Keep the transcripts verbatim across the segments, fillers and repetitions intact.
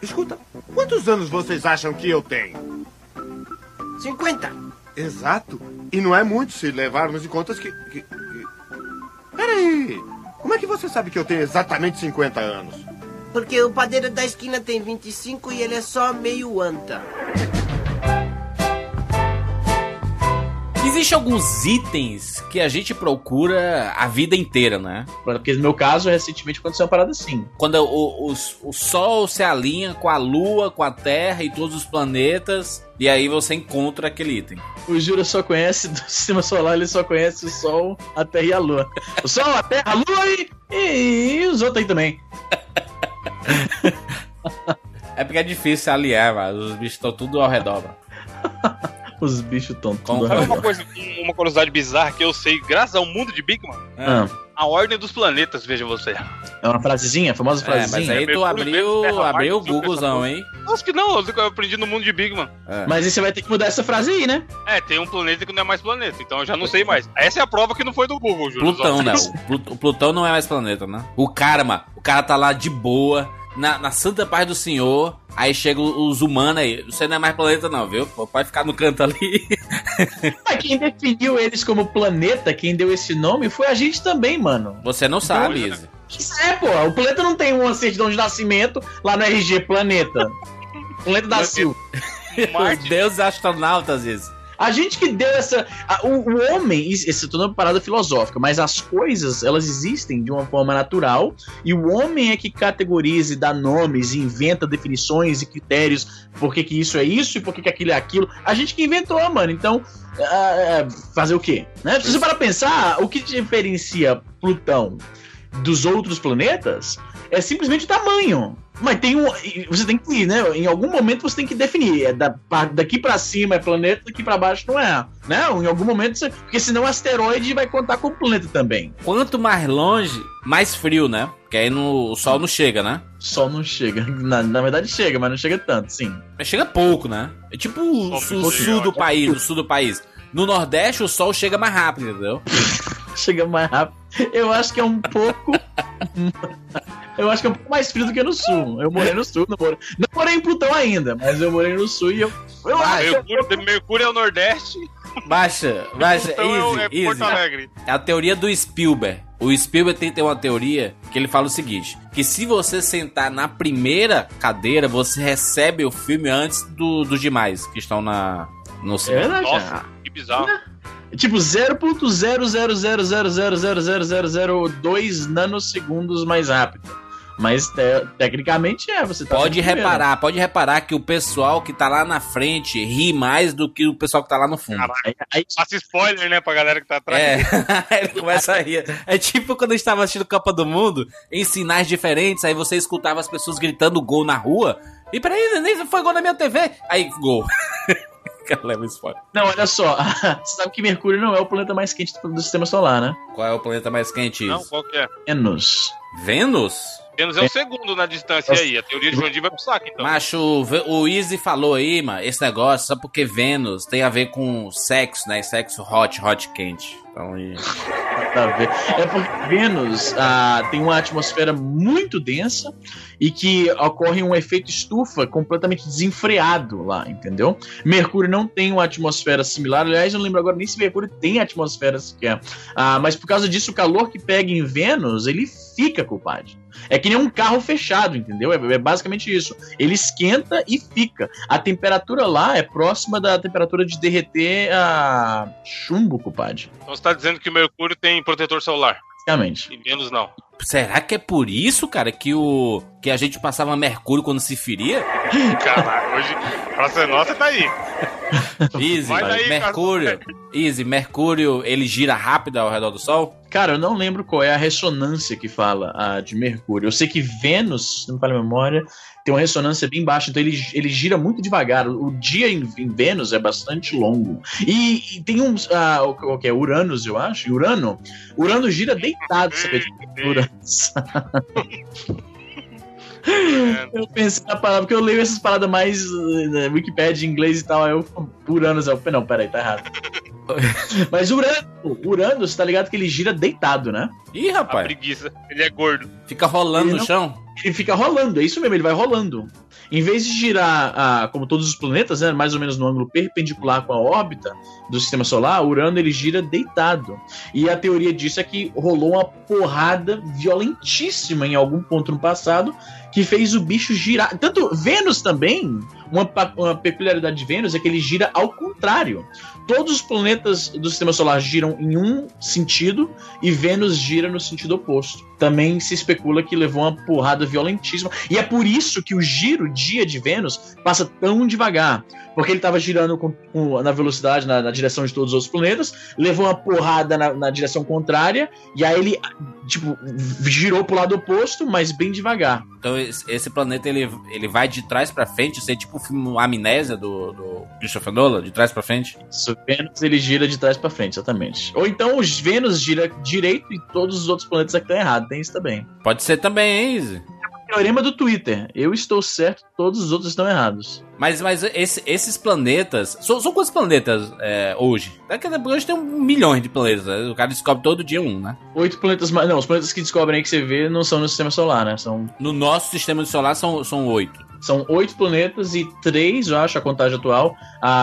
Escuta, quantos anos vocês acham que eu tenho? cinquenta. Exato. E não é muito se levarmos em conta que... que, que... Peraí. Como é que você sabe que eu tenho exatamente cinquenta anos? Porque o padeiro da esquina tem vinte e cinco e ele é só meio anta. Existem alguns itens que a gente procura a vida inteira, né? Porque no meu caso, recentemente aconteceu uma parada assim. Quando o, o, o Sol se alinha com a Lua, com a Terra e todos os planetas, e aí você encontra aquele item. O Jura só conhece do sistema solar, ele só conhece o Sol, a Terra e a Lua. O Sol, a Terra, a Lua e, e, e os outros aí também. É porque é difícil aliar, mas os bichos estão tudo ao redor, mano. Os bichos estão tudo Sabe uma coisa, uma curiosidade bizarra que eu sei, graças ao mundo de Big Man? Ah. A ordem dos planetas, veja você. É uma frasezinha, a famosa frasezinha. É, mas aí tu abriu, abriu o Googlezão, hein? Acho que não, eu aprendi no mundo de Big Man. É. Mas aí você vai ter que mudar essa frase aí, né? É, tem um planeta que não é mais planeta, então eu já não sei mais. Essa é a prova que não foi do Google, Júlio. Plutão, né? O Plutão não é mais planeta, né? O Karma, o cara tá lá de boa, na, na santa paz do Senhor, aí chegam os humanos aí. Você não é mais planeta não, viu? Pode ficar no canto ali. Mas quem definiu eles como planeta, quem deu esse nome, foi a gente também, mano. Você não sabe, Izzy. É, pô, o planeta não tem uma certidão de nascimento lá no R G Planeta. Planeta da Silva. Os deuses astronautas, Izzy. A gente que deu essa... A, o, o homem... Isso é toda uma parada filosófica, mas as coisas, elas existem de uma forma natural, e o homem é que categoriza e dá nomes, e inventa definições e critérios, por que que isso é isso e por que que aquilo é aquilo. A gente que inventou, mano. Então, uh, fazer o quê? Né? Se você parar pra pensar, o que diferencia Plutão dos outros planetas é simplesmente o tamanho. Mas tem um. Você tem que ir, né? Em algum momento você tem que definir. É da, daqui pra cima é planeta, daqui pra baixo não é. Né? Em algum momento você. Porque senão o asteroide vai contar com o planeta também. Quanto mais longe, mais frio, né? Porque aí no, o sol não chega, né? O sol não chega. Na, na verdade chega, mas não chega tanto, sim. Mas chega pouco, né? É tipo o, o sul, sul do país, o sul do país. No Nordeste o sol chega mais rápido, entendeu? Chega mais rápido. Eu acho que é um pouco. Eu acho que é um pouco mais frio do que no sul. Eu morei no sul, não morei, não morei em Plutão ainda, mas eu morei no sul e eu. eu ah, acho Mercúrio, eu... Mercúrio é o Nordeste. Baixa, baixa, Plutão easy, é, é Porto easy. Alegre. É a teoria do Spielberg. O Spielberg tem, tem uma teoria que ele fala o seguinte: que se você sentar na primeira cadeira, você recebe o filme antes do, dos demais que estão na, no cinema. É, nossa, que bizarro. Tipo zero ponto zero zero zero zero zero zero zero zero zero dois nanosegundos mais rápido. Mas te, tecnicamente é, você tá Pode reparar, pode reparar que o pessoal que tá lá na frente ri mais do que o pessoal que tá lá no fundo. Caralho, aí, aí... Passa spoiler, né, pra galera que tá atrás. É, ele começa a rir. É tipo quando a gente tava assistindo Copa do Mundo, em sinais diferentes, aí você escutava as pessoas gritando gol na rua, e peraí, nem foi gol na minha T V. Aí, gol. Leva spoiler. Não, olha só, você sabe que Mercúrio não é o planeta mais quente do sistema solar, né? Qual é o planeta mais quente? Não, qual que é? Vênus. Vênus? Vênus é o segundo na distância aí. A teoria de Jondi vai pro saco, então. Macho, o Easy falou aí, mano, esse negócio só porque Vênus tem a ver com sexo, né? Sexo hot, hot, quente. Então, e... Tá a ver. É porque Vênus ah, tem uma atmosfera muito densa e que ocorre um efeito estufa completamente desenfreado lá, entendeu? Mercúrio não tem uma atmosfera similar. Aliás, eu não lembro agora nem se Mercúrio tem atmosfera sequer. Ah, mas por causa disso, o calor que pega em Vênus, ele fica, culpado. É que nem um carro fechado, entendeu? É, é basicamente isso. Ele esquenta e fica. A temperatura lá é próxima da temperatura de derreter a chumbo, culpado. Então você tá dizendo que o Mercúrio tem protetor solar? Basicamente. E Vênus não. Será que é por isso, cara, que, o, que a gente passava Mercúrio quando se feria? Caralho, hoje pra ser nossa tá aí. Easy, daí, Mercúrio. Easy, Mercúrio, ele gira rápido ao redor do Sol? Cara, eu não lembro qual é a ressonância que fala a de Mercúrio. Eu sei que Vênus, se não me falha a memória, tem uma ressonância bem baixa, então ele, ele gira muito devagar. O dia em, em Vênus é bastante longo. E, e tem uns. Ah, o que é? Uranus, eu acho. Urano. Urano gira deitado, sabe? Uranus. Eu pensei na palavra, porque eu leio essas paradas mais uh, Wikipedia em inglês e tal, aí eu Uranus, eu, não, peraí, tá errado. Mas Urano, Urano, você tá ligado que ele gira deitado, né? Ih, A rapaz. preguiça. Ele é gordo. Fica rolando Ele no não- chão. Ele fica rolando, é isso mesmo, ele vai rolando. Em vez de girar, ah, como todos os planetas, né, mais ou menos no ângulo perpendicular com a órbita do sistema solar, Urano ele gira deitado. E a teoria disso é que rolou uma porrada violentíssima em algum ponto no passado que fez o bicho girar. Tanto Vênus também, uma, pa- uma peculiaridade de Vênus é que ele gira ao contrário. Todos os planetas do sistema solar giram em um sentido e Vênus gira no sentido oposto. Também se especula que levou uma porrada violentíssima. E é por isso que o giro dia de Vênus passa tão devagar. Porque ele estava girando com, com- na velocidade, na, na direção de todos os outros planetas, levou uma porrada na, na direção contrária, e aí ele, tipo, girou pro lado oposto, mas bem devagar. Então esse, esse planeta ele, ele vai de trás pra frente, ser tipo o filme Amnésia do, do Christopher Nolan, de trás pra frente. Isso, Vênus ele gira de trás pra frente, exatamente. Ou então os Vênus gira direito e todos os outros planetas é que estão errados, tem isso também. Pode ser também, hein, Izzy? Teorema do Twitter, eu estou certo, todos os outros estão errados. Mas, mas esse- esses planetas. São, são quantos planetas é, hoje? Daqui a hoje tem um milhões de planetas. Né? O cara descobre todo dia um, né? Oito planetas mais. Não, os planetas que descobrem aí que você vê não são no sistema solar, né? São, No nosso sistema solar são, são oito. são oito planetas e três, eu acho, a contagem atual,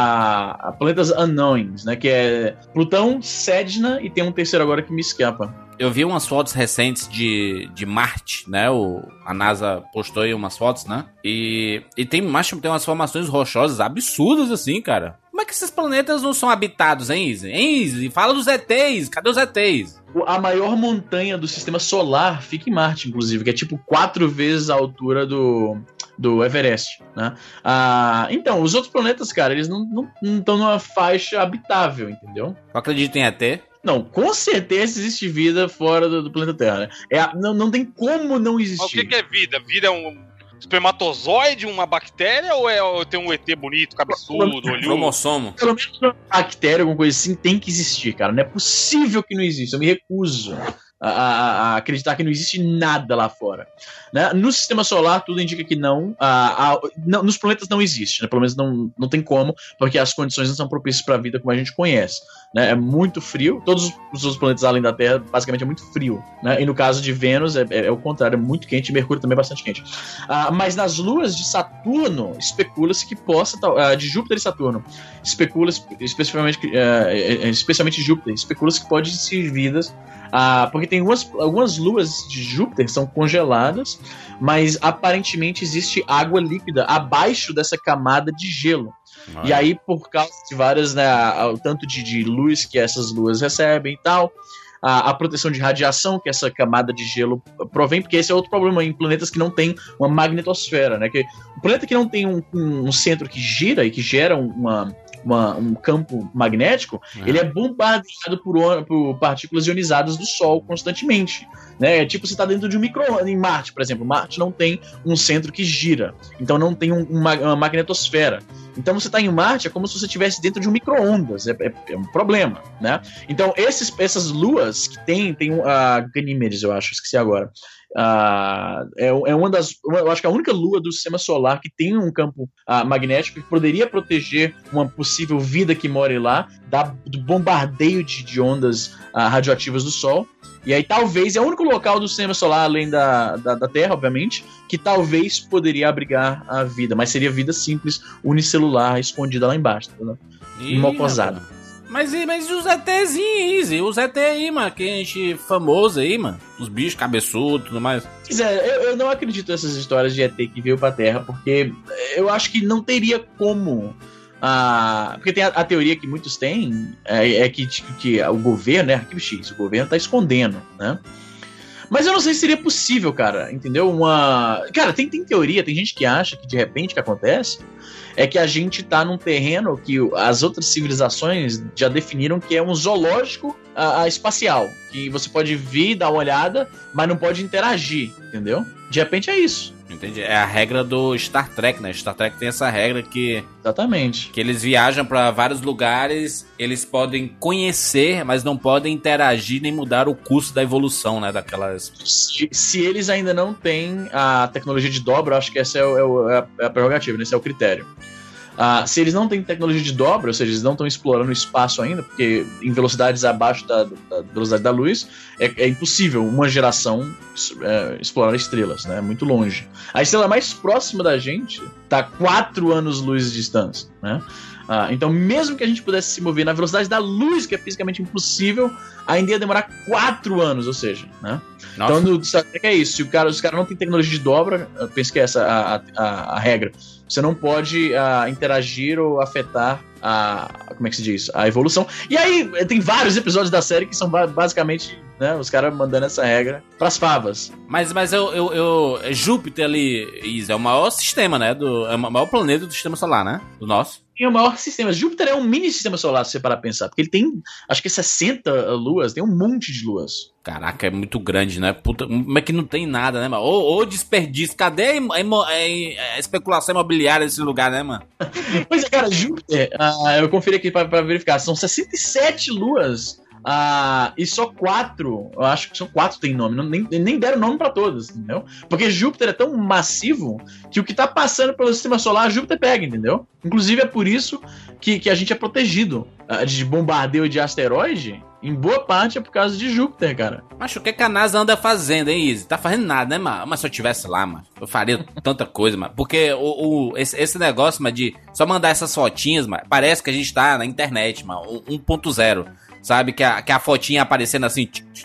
a, a planetas unknowns, né? Que é Plutão, Sedna e tem um terceiro agora que me escapa. Eu vi umas fotos recentes de, de Marte, né? O, a NASA postou aí umas fotos, né? E, e tem, macho, tem umas formações rochosas absurdas assim, cara. Como é que esses planetas não são habitados, hein, Izzy? Hein, Izzy? Fala dos E Tês. Cadê os E Tês? O- A maior montanha do sistema solar fica em Marte, inclusive, que é tipo quatro vezes a altura do, do Everest, né? Ah, então, os outros planetas, cara, eles não estão numa faixa habitável, entendeu? Eu acredito em E T. Não, com certeza existe vida fora do, do planeta Terra, né? É, a- não, não tem como não Mas o existir. que, que é vida? Vida é um espermatozoide, uma bactéria ou é ou tem um E T bonito, cabeçudo, olhudo? Cromossomo. Pelo menos uma bactéria, alguma coisa assim, tem que existir, cara. Não é possível que não exista. Eu me recuso a, a- a acreditar que não existe nada lá fora. Né? No sistema solar, tudo indica que não. A- a- não- nos planetas não existe, né? Pelo menos não, não tem como, porque as condições não são propícias para a vida como a gente conhece. Né? É muito frio. Todos os outros planetas além da Terra, basicamente, é muito frio. Né? E no caso de Vênus, é, é- é o contrário, é muito quente. E Mercúrio também é bastante quente. Ah, mas nas luas de Saturno, especula-se que possa. tal- ah, de Júpiter e Saturno, especula-se, especificamente, ah, é- é- especialmente Júpiter, especula-se que pode existir vidas. Ah, porque tem algumas, algumas luas de Júpiter que são congeladas, mas aparentemente existe água líquida abaixo dessa camada de gelo. E aí, por causa de várias, né, o tanto de, de luz que essas luas recebem e tal, a, a proteção de radiação que essa camada de gelo provém, porque esse é outro problema em planetas que não tem uma magnetosfera, né? Que o planeta que não tem um, um- um centro que gira e que gera uma, uma- um campo magnético, É. ele é bombardeado por, on- por partículas ionizadas do Sol constantemente. Né? É tipo você está dentro de um micro-ondas. Em Marte, por exemplo, Marte não tem um centro que gira, então não tem um- uma, uma magnetosfera. Então você está em Marte, é como se você estivesse dentro de um micro-ondas, é, é- é um problema, né? Então esses, essas luas que tem, tem um, a Ganímedes, eu acho, esqueci agora. Ah, é, é uma das, uma- eu acho que é a única lua do sistema solar que tem um campo ah, magnético que poderia proteger uma possível vida que more lá da, do bombardeio de, de ondas ah, radioativas do Sol. E aí talvez, é o único local do sistema solar, além da, da, da Terra, obviamente, que talvez poderia abrigar a vida, mas seria vida simples, unicelular, escondida lá embaixo, né? Ih, Mocosado. rapaz. Mas, e- mas e os ETzinhos, Izzy? Os E T aí, mano, que a gente famoso aí, mano. Os bichos cabeçudos e tudo mais. Pois é, eu, eu não acredito nessas histórias de E T que veio pra Terra, porque eu acho que não teria como. Ah, porque tem a, a teoria que muitos têm, é, é que, que o governo, né, Arquivo X, o governo tá escondendo, né? Mas eu não sei se seria possível, cara, entendeu? Uma. Cara, tem, tem teoria, tem gente que acha que de repente o que acontece é que a gente tá num terreno que o- as outras civilizações já definiram que é um zoológico ah, ah, espacial. Que você pode vir, dar uma olhada, mas não pode interagir, entendeu? De repente é isso. Entendi. É a regra do Star Trek, né? Star Trek tem essa regra que, Exatamente. que eles viajam pra vários lugares, eles podem conhecer, mas não podem interagir nem mudar o curso da evolução, né? Daquelas. Se, se eles ainda não têm a tecnologia de dobra, eu acho que essa é, o- é o- é a, é a prerrogativa, né? Esse é o critério. Ah, se eles não têm tecnologia de dobra, ou seja, eles não estão explorando o espaço ainda, porque em velocidades abaixo da, da velocidade da luz, é, é impossível uma geração é, explorar estrelas, né? É muito longe. A estrela mais próxima da gente está quatro anos-luz de distância, né? Ah, então, mesmo que a gente pudesse se mover na velocidade da luz, que é fisicamente impossível, ainda ia demorar quatro anos, ou seja, né? Nossa. Então, no Star Trek é isso. Se o cara, os caras não têm tecnologia de dobra, eu penso que é essa a, a, a regra. Você não pode uh, interagir ou afetar a... Como é que se diz? A evolução. E aí, tem vários episódios da série que são basicamente, né, os caras mandando essa regra pras favas. Mas, mas eu, eu, eu, Júpiter ali, Isa, é o maior sistema, né? Do, é o maior planeta do sistema solar, né? Do nosso. É o maior sistema. Júpiter é um mini sistema solar, se você parar pra pensar. Porque ele tem, acho que sessenta luas, tem um monte de luas. Caraca, é muito grande, né? Puta, como é que não tem nada, né, mano? Ou, ou desperdício. Cadê a, imo, a, a especulação imobiliária desse lugar, né, mano? Pois é, cara, Júpiter, uh, eu conferi aqui pra, pra verificar, são sessenta e sete luas. Ah, e só quatro, eu acho que são quatro tem nome, não, nem, nem deram nome pra todas, entendeu? Porque Júpiter é tão massivo que o que tá passando pelo sistema solar, Júpiter pega, entendeu? Inclusive é por isso que, que a gente é protegido uh, de bombardeio de asteroide, em boa parte é por causa de Júpiter, cara. Mas o que, que a NASA anda fazendo, hein, Izzy? Tá fazendo nada, né, mano? Mas se eu tivesse lá, mano, eu faria tanta coisa, mano. Porque o, o, esse, esse negócio, mano, de só mandar essas fotinhas, mano, parece que a gente tá na internet, mano, um ponto zero. Sabe? Que a, que a fotinha aparecendo assim.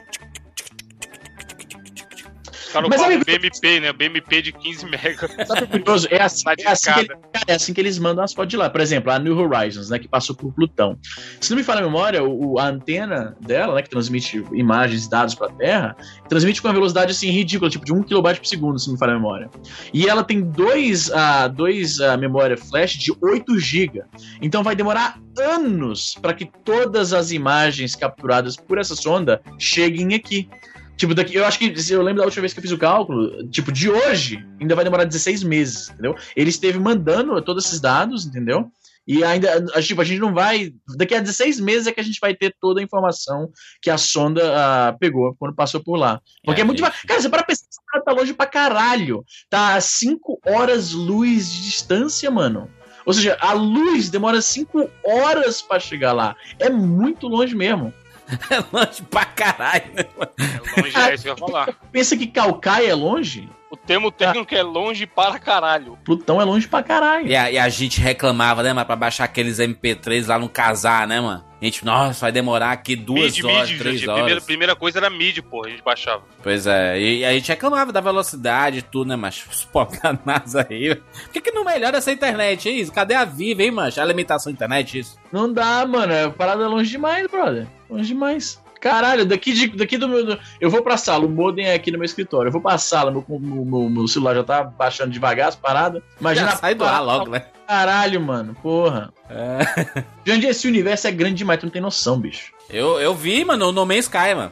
Os caras falam B M P, né? B M P de quinze megas. Sabe, curioso? É assim, é, assim que ele, é assim que eles mandam as fotos de lá. Por exemplo, a New Horizons, né? Que passou por Plutão. Se não me falha a memória, o, a antena dela, né? Que transmite imagens e dados pra Terra, transmite com uma velocidade assim ridícula, tipo de um kilobyte por segundo, se não me falha a memória. E ela tem dois, uh, dois uh, memória flash de oito gigas. Então vai demorar anos para que todas as imagens capturadas por essa sonda cheguem aqui. Tipo, daqui, eu acho que, eu lembro da última vez que eu fiz o cálculo, tipo, de hoje, ainda vai demorar dezesseis meses, entendeu? Ele esteve mandando todos esses dados, entendeu? E ainda, tipo, a gente não vai, daqui a dezesseis meses é que a gente vai ter toda a informação que a sonda uh, pegou quando passou por lá. Porque é, é muito devagar. Cara, você para pensar, tá longe pra caralho. Tá a cinco horas luz de distância, mano. Ou seja, a luz demora cinco horas pra chegar lá. É muito longe mesmo. É longe pra caralho, né? É longe, é isso que eu ia falar. Pensa que Calcaia é longe? O termo técnico é longe para caralho. Plutão é longe pra caralho. E a, e a gente reclamava, né, mano, pra baixar aqueles M P três lá no casar, né, mano? A gente, nossa, vai demorar aqui duas mid, horas, mid, três gente, horas. Primeira, primeira coisa era mid, porra, a gente baixava. Pois é, e, e a gente reclamava da velocidade e tudo, né, mas os pobres da NASA aí. Por que que não melhora essa internet, é isso? Cadê a Viva, hein, mancha? A limitação da internet, isso? Não dá, mano, é parada longe demais, brother. Longe demais. Caralho, daqui, de, daqui do meu... Do, eu vou pra sala, o modem é aqui no meu escritório. Eu vou pra sala, meu, meu, meu, meu celular já tá baixando devagar as paradas. Imagina... Já sai do ar logo, né? Caralho, mano, porra. É. Gente, esse universo é grande demais, tu não tem noção, bicho. Eu, eu vi, mano, o No Man's Sky, mano.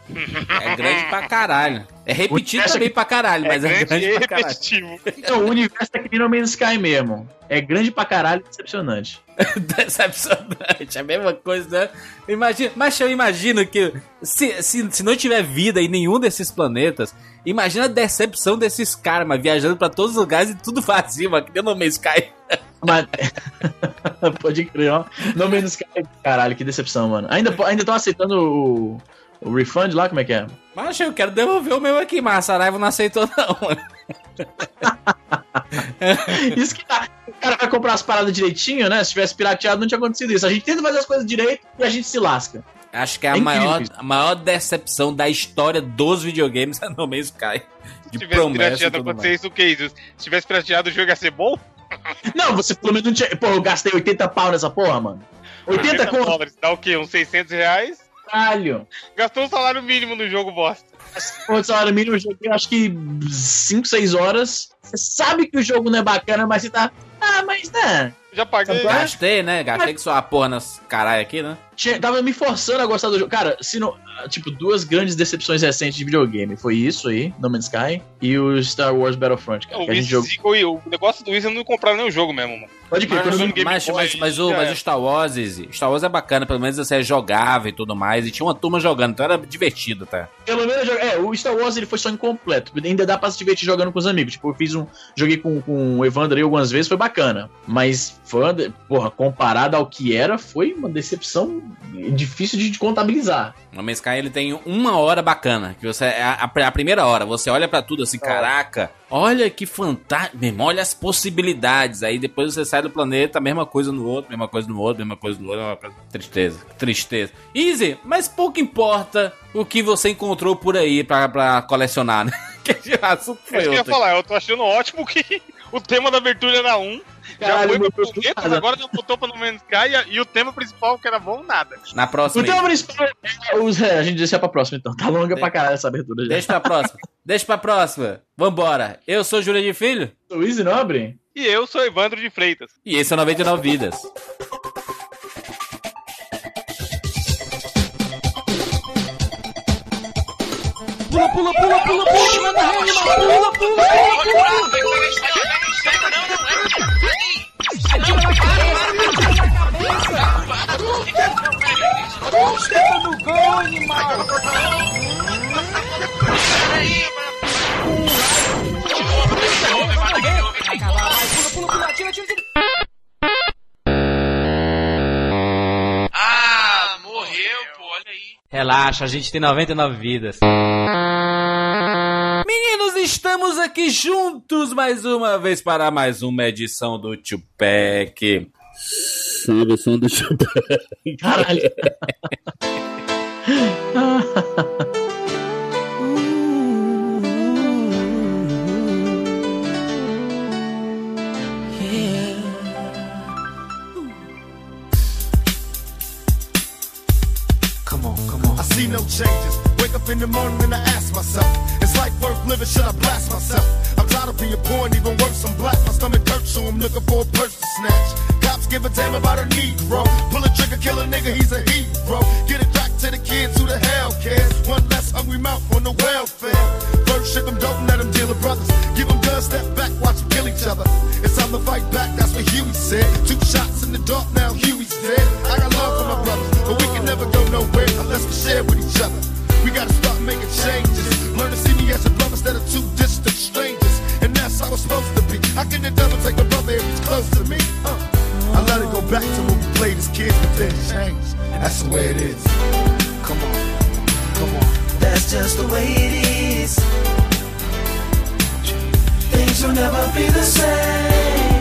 É grande pra caralho. É repetido também é... pra caralho, mas é, é grande, grande pra caralho. Então, o universo é que nem No Man's Sky mesmo. É grande pra caralho e decepcionante. Decepcionante, é a mesma coisa, né? Imagina, mas eu imagino que se, se, se não tiver vida em nenhum desses planetas, imagina a decepção desses caras, mas viajando pra todos os lugares e tudo vazio, mano, que nem No Man's Sky. Mas... Pode crer, ó. No Man's Sky, caralho, que decepção, mano. Ainda estão aceitando o... O refund lá, como é que é? Mas eu quero devolver o meu aqui, mas a Saraiva não aceitou não, mano. Isso que tá. O cara vai comprar as paradas direitinho, né? Se tivesse pirateado, não tinha acontecido isso. A gente tenta fazer as coisas direito e a gente se lasca. Acho que é a, é maior, a maior decepção da história dos videogames é No Man's Sky. De se tivesse pirateado, acontecer isso, o que é isso? Se tivesse pirateado, o jogo ia ser bom? Não, você pelo menos não tinha... Pô, eu gastei oitenta pau nessa porra, mano. oitenta dólares, dá o quê? Uns seiscentos reais? Caralho. Gastou um salário mínimo no jogo, bosta. O salário mínimo eu joguei acho que cinco, seis horas. Você sabe que o jogo não é bacana, mas você tá... Ah, mas né... Já paguei. Gastei, né? Gastei que sua porra nas caralho aqui, né? Tinha, tava me forçando a gostar do jogo. Cara, se não... Tipo, duas grandes decepções recentes de videogame. Foi isso aí, No Man's Sky, e o Star Wars Battlefront, cara. O, que a gente jogou... o negócio do Wizard não compraram nem o jogo mesmo, mano. Pode crer. Mas, mas, mas, mas, mas, o, mas o Star Wars, Star Wars é bacana, pelo menos você jogava e tudo mais, e tinha uma turma jogando, então era divertido, tá? Pelo menos, é, o Star Wars ele foi só incompleto, ainda dá pra se divertir jogando com os amigos. Tipo, eu fiz um, joguei com, com o Evandro aí algumas vezes, foi bacana, mas foi uma, de- porra, comparado ao que era, foi uma decepção difícil de contabilizar. No Man's Sky ele tem uma hora bacana, que você a, a, a primeira hora, você olha pra tudo assim, caraca, olha que fantástico, mesmo, olha as possibilidades. Aí depois você sai do planeta, mesma coisa no outro, mesma coisa no outro, mesma coisa no outro, mesma coisa. Tristeza, tristeza. Easy, mas pouco importa o que você encontrou por aí pra, pra colecionar, né? Que assunto É foi isso que eu ia outro. falar, eu tô achando ótimo que o tema da abertura era um, já Caralho, foi meu pro Deus, Planetas, nada. agora já botou pra No Man's Sky e, e o tema principal que era bom, nada. Na próxima. O tema Easy. principal é os- é, a gente deixa pra próxima então. Tá longa pra caralho essa abertura já. Deixa pra próxima. Deixa pra próxima. Vambora. Eu sou Júlia de Filho O Easy Nobre? E eu sou Evandro de Freitas. e esse é o noventa e nove Vidas. Pula, pula, pula, pula, pula, pula, pula, pula, Ah, morreu, pô, olha aí. Relaxa, a gente tem noventa e nove vidas. Meninos, estamos aqui juntos mais uma vez para mais uma edição do Tupac. Sabe o som do Tupac? Caralho. I see no changes. Wake up in the morning and I ask myself, is life worth living? Should I blast myself? I'm tired of being poor and even worse, I'm black. My stomach hurts, so I'm looking for a purse to snatch. Cops give a damn about a Negro. Pull a trigger, kill a nigga, he's a hero. Get it back to the kids who the hell cares. One less hungry mouth on the welfare. First ship them, don't let them deal with brothers. Give them guns, step back, watch them kill each other. It's time to fight back, that's what Huey said. Two shots in the dark, now Huey's dead. I got love for my brothers, but we can never go nowhere unless we share with each other. We gotta start making changes. Learn to see me as a brother instead of two distant strangers. And that's how it's supposed to be. How can the devil take a brother if he's close to me? Uh. I let it go back to when we played as kids, but then changed. That's the way it is. Come on, come on. That's just the way it is. Things will never be the same.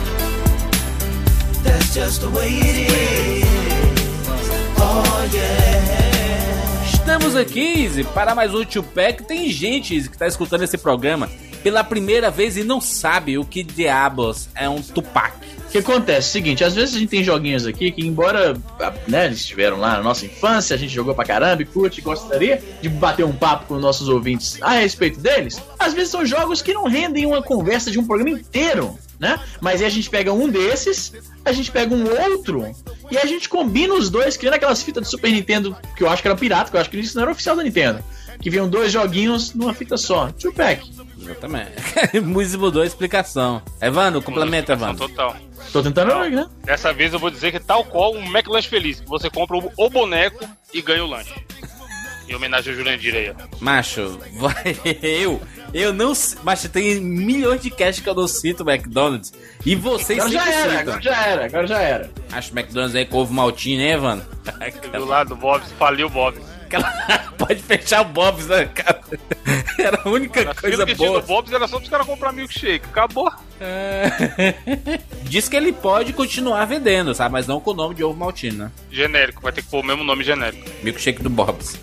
That's just the way it is. Oh yeah. Estamos aqui, Izzy, para mais um Tupac. Tem gente, Izzy, que está escutando esse programa pela primeira vez e não sabe o que diabos é um Tupac. O que acontece? Seguinte, às vezes a gente tem joguinhos aqui que, embora, né, eles estiveram lá na nossa infância, a gente jogou pra caramba e curte, gostaria de bater um papo com nossos ouvintes a respeito deles, às vezes são jogos que não rendem uma conversa de um programa inteiro, né? Mas aí a gente pega um desses, a gente pega um outro e a gente combina os dois, criando aquelas fitas de Super Nintendo que eu acho que era pirata, que eu acho que isso não era oficial da Nintendo, que vinham dois joguinhos numa fita só. Tupac. Exatamente. Muzi mudou a explicação. Evandro, complementa, Evandro. Total. Tô tentando, né? Dessa vez eu vou dizer que tal qual um McLanche Feliz, que você compra o, o boneco e ganha o lanche. Em homenagem ao Jurandir aí, ó. Macho, vai, eu, eu não sei, macho, tem milhões de cash que eu não cito o McDonald's. E vocês Agora já sempre era, citam. agora já era, agora já era. Acho o McDonald's aí com ovo maltinho, né, Evandro? Do lado do Bob's, faliu o Bob's. Aquela... Pode fechar o Bob's, né, cara? Era a única Na coisa fila que tinha boa. do Bob's era só pros caras comprar milkshake. Acabou. É... Diz que ele pode continuar vendendo, sabe? Mas não com o nome de ovo maltino, né? Genérico, vai ter que pôr o mesmo nome genérico. Milkshake do Bob's.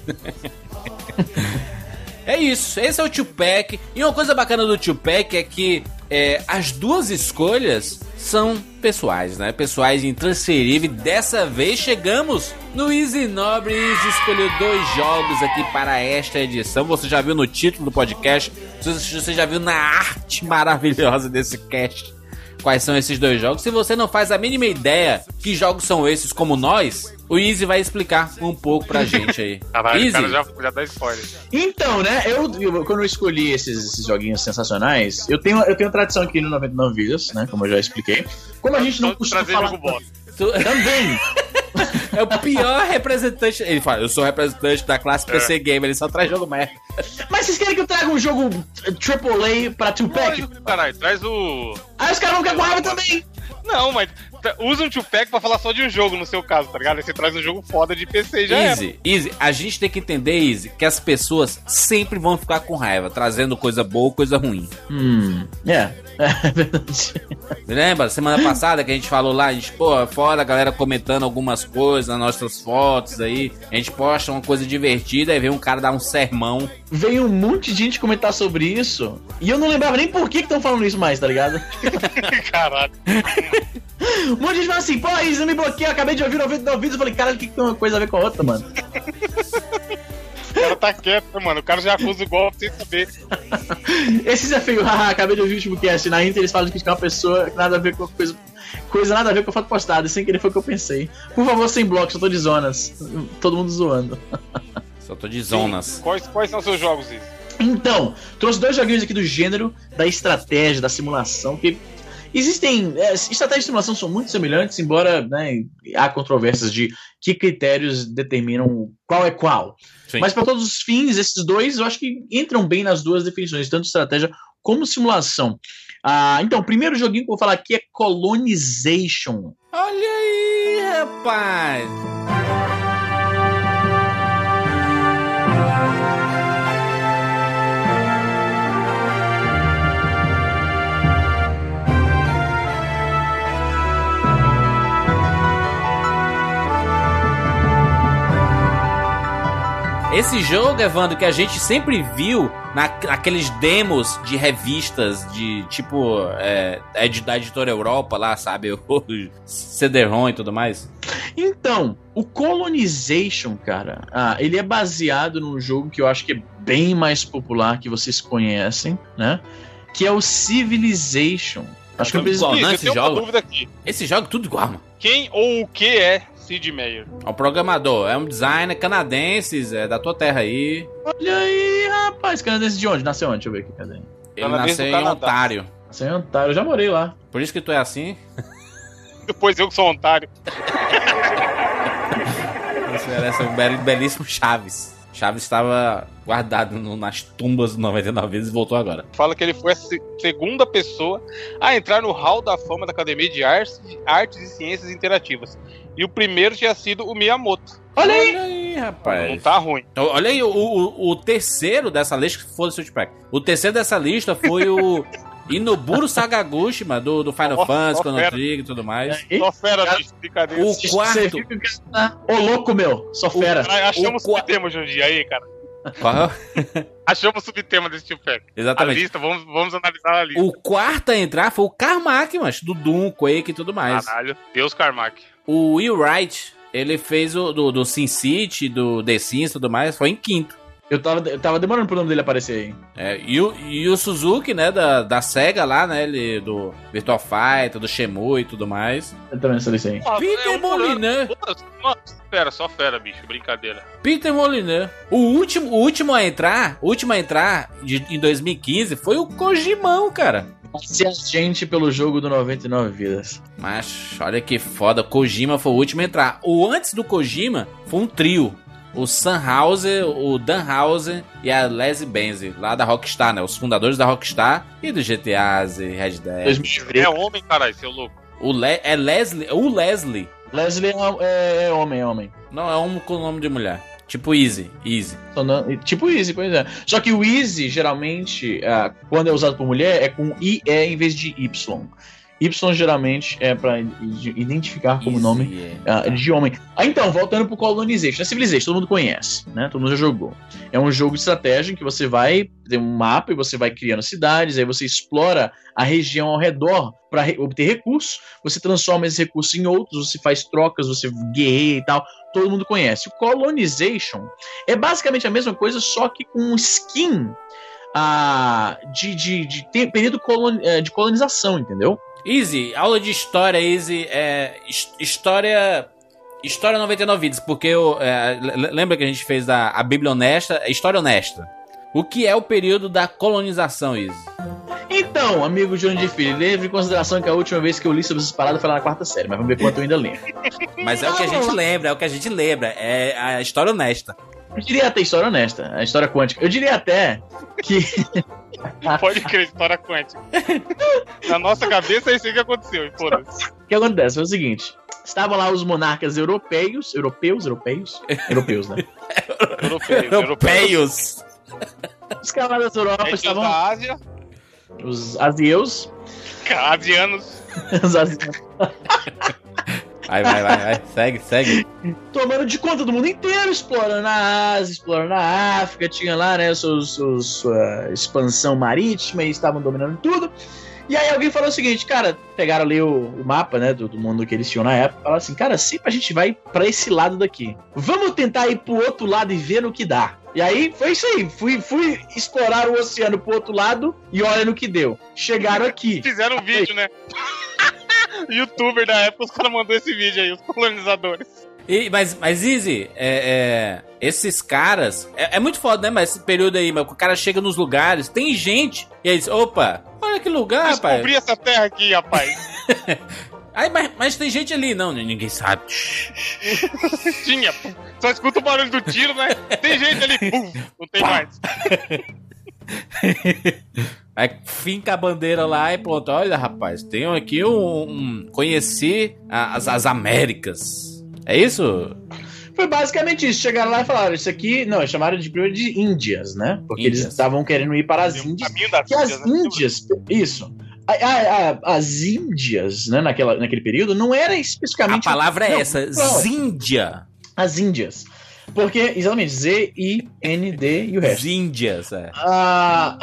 É isso, esse é o Tupac. E uma coisa bacana do Tupac é que é, as duas escolhas são pessoais, né? Pessoais intransferíveis. Dessa vez chegamos no Easy Nobre. Easy escolheu dois jogos aqui para esta edição. Você já viu no título do podcast, você já viu na arte maravilhosa desse cast quais são esses dois jogos. Se você não faz a mínima ideia que jogos são esses como nós, o Easy vai explicar um pouco pra gente aí. Caralho, Easy, o cara já, já dá spoiler. Então, né, eu, eu- quando eu escolhi esses, esses joguinhos sensacionais, eu tenho, eu tenho tradição aqui no noventa e nove Vidas, né, como eu já expliquei. Como a gente não Então, costuma trazer falar... jogo bosta. tu- Também! é o pior representante. Ele fala, eu sou representante da classe P C Gamer, ele só traz jogo merda. Mas vocês querem que eu traga um jogo triplo A pra Tupac? Lógico, caralho, traz o... Aí os caras vão ficar com raiva também! Não, mas usa um two-pack pra falar só de um jogo, no seu caso, tá ligado? Aí você traz um jogo foda de P C e já Easy, é. Easy, a gente tem que entender, Easy, que as pessoas sempre vão ficar com raiva, trazendo coisa boa ou coisa ruim. Hum, é, é verdade. Lembra? Semana passada que a gente falou lá, a gente, pô, fora a galera comentando algumas coisas nas nossas fotos aí, a gente posta uma coisa divertida e vem um cara dar um sermão. Veio um monte de gente comentar sobre isso e eu não lembrava nem por que estão falando isso mais, tá ligado? Caralho. Um monte de gente fala assim, pô, Isa, não me bloqueia, eu acabei de ouvir noventa e nove vídeos. Eu falei, caralho, o que, que tem uma coisa a ver com a outra, mano? O cara tá quieto, mano. O cara já acusa o golpe sem saber. Esses é feio, haha, acabei de ouvir o último cast. Na Inter eles falam que é uma pessoa que nada a ver com a coisa. Coisa nada a ver com a foto postada. Sem querer foi o que eu pensei. Por favor, sem blocos, eu tô de zonas. Todo mundo zoando. Só tô de zonas. Quais, quais são os seus jogos, Isa? Então, trouxe dois joguinhos aqui do gênero da estratégia, da simulação, que existem, é, estratégia e simulação são muito semelhantes, embora, né, há controvérsias de que critérios determinam qual é qual. Sim. Mas para todos os fins, esses dois eu acho que entram bem nas duas definições, tanto estratégia como simulação. Ah, então, o primeiro joguinho que eu vou falar aqui é Colonization. Olha aí, rapaz! Esse jogo, Evandro, que a gente sempre viu na, naqueles demos de revistas de tipo é, é de, da editora Europa lá, sabe? O C D-ROM e tudo mais. Então, o Colonization, cara, ah, ele é baseado num jogo que eu acho que é bem mais popular, que vocês conhecem, né? Que é o Civilization. Acho que eu preciso... igual, né, Isso, esse eu tenho uma jogo? dúvida aqui. Esse jogo é tudo igual, mano. Quem ou o que é Sid Meier? É um programador, é um designer canadense, é da tua terra aí. Olha aí, rapaz, canadense de onde? Nasceu onde? Deixa eu ver aqui, cadê? Ele Canadense nasceu do em Canadá. Ontário. Nasceu em Ontário, eu já morei lá. Por isso que tu é assim. Depois eu que sou otário. Você merece um bel- belíssimo Chaves. Chaves estava guardado no, nas tumbas do noventa e nove vezes e voltou agora. Fala que ele foi a se- segunda pessoa a entrar no Hall da Fama da Academia de Artes, Artes e Ciências Interativas. E o primeiro tinha sido o Miyamoto. Olha aí! Olha aí, rapaz. Não tá ruim. Então, olha aí, o, o, o terceiro dessa lista, foda-se o Tupac. O terceiro dessa lista foi o Inoburo Sakaguchi, mano, do, do Final Ó, Fantasy, ó, Chrono fera. Trigger e tudo mais. Só fera, bicho, brincadeira. O Você quarto... viu que o cara tá... Ô, louco, meu! Só fera. Cara, achamos o qua- subtema de um dia aí, cara. Qual? Achamos o subtema desse tipo A Exatamente. lista, vamos, vamos analisar a lista. O quarto a entrar foi o Carmack, mas do Doom, Quake e tudo mais. Caralho, Deus Carmack. O Will Wright, ele fez o do, do Sin City, do The Sims e tudo mais, foi em quinto. Eu tava, eu tava demorando pro nome dele aparecer aí. É, e, o, e o Suzuki, né, da, da SEGA lá, né, ele, do Virtua Fighter, do Shenmue e tudo mais. Eu também nessa lista aí. Nossa, Peter é um Molyneux. Nossa, nossa, fera, só fera, bicho, brincadeira. Peter Molyneux. O último, o último a entrar, o último a entrar de, em dois mil e quinze foi o Kojimão, cara. Se a gente pelo jogo do noventa e nove vidas. Mas olha que foda, Kojima foi o último a entrar. O antes do Kojima foi um trio. O Sam Houser, o Dan Houser e a Leslie Benzi, lá da Rockstar, né? Os fundadores da Rockstar e do G T A, Red Dead. dois mil e três. É homem, caralho, seu louco. O Le é Leslie, o Leslie. Leslie é, é, é homem, é homem. Não, é um com nome de mulher. Tipo Easy, Easy. Só não- tipo Easy, pois é. Só que o Easy, geralmente, ah, quando é usado por mulher, é com I E em vez de Y. Y geralmente é pra i- identificar como Easy, nome é. ah, de homem. Ah, então, voltando pro Colonization. A Civilization, todo mundo conhece, né? Todo mundo já jogou. É um jogo de estratégia em que você vai ter um mapa e você vai criando cidades, aí você explora a região ao redor para re- obter recursos, você transforma esses recursos em outros, você faz trocas, você guerreia e tal. Todo mundo conhece. O Colonization é basicamente a mesma coisa, só que com um skin ah, de, de, de, de período coloni- eh, de colonização, entendeu? Easy, aula de história, Easy, é, his- história, história noventa e nove vidas, porque eu, é, l- lembra que a gente fez a, a Bíblia Honesta, é História Honesta. O que é o período da colonização, Easy? Então, amigo Johnny de Filho, leve em consideração que a última vez que eu li sobre essas paradas foi lá na quarta série, mas vamos ver quanto eu ainda lembro. Mas é o que a gente lembra, é o que a gente lembra, é a história honesta. Eu diria até história honesta, a história quântica. Eu diria até que Pode crer, história quântica. Na nossa cabeça é isso aí que aconteceu, foda-se. O que acontece? Foi o seguinte. Estavam lá os monarcas europeus. Europeus? Europeus? Europeus, né? Europeus. Europeus. Os caras das Europa Estavam... estavam... da Ásia. Os asiaus. Asianos. Os asianos. Vai, vai, vai, vai. Segue, segue. Tomando de conta do mundo inteiro, explorando a Ásia, explorando a África, tinha lá, né, seus, seus, sua expansão marítima e estavam dominando tudo. E aí alguém falou o seguinte, cara, pegaram ali o, o mapa, né, do, do mundo que eles tinham na época, falaram assim, cara, sempre a gente vai pra esse lado daqui. Vamos tentar ir pro outro lado e ver no que dá. E aí foi isso aí, fui, fui explorar o oceano pro outro lado e olha no que deu. Chegaram aqui. Fizeram um vídeo, né? Youtuber da época, os caras mandaram esse vídeo aí, os colonizadores. E, mas, mas, Izzy, é, é, esses caras... É, é muito foda, né? Mas esse período aí, mas o cara chega nos lugares, tem gente, e aí diz, opa, olha que lugar, rapaz. Descobri essa terra aqui, rapaz. Aí, mas, mas tem gente ali. Não, ninguém sabe. Tinha, só escuta o barulho do tiro, né? Tem gente ali, pum, não tem mais. Aí finca a bandeira lá e pronto. Olha, rapaz, tenho aqui um... um conheci as, as Américas. É isso? Foi basicamente isso. Chegaram lá e falaram, isso aqui... Não, chamaram de primeiro de Índias, né? Porque Índias. eles estavam querendo ir para as Índias. Que as Índias... Isso. A, a, a, as Índias, né, naquela, naquele período, não era especificamente... A palavra é não, essa, não, Zíndia. As Índias. Porque, exatamente, Z I N D e o resto. Zíndias, é. Ah,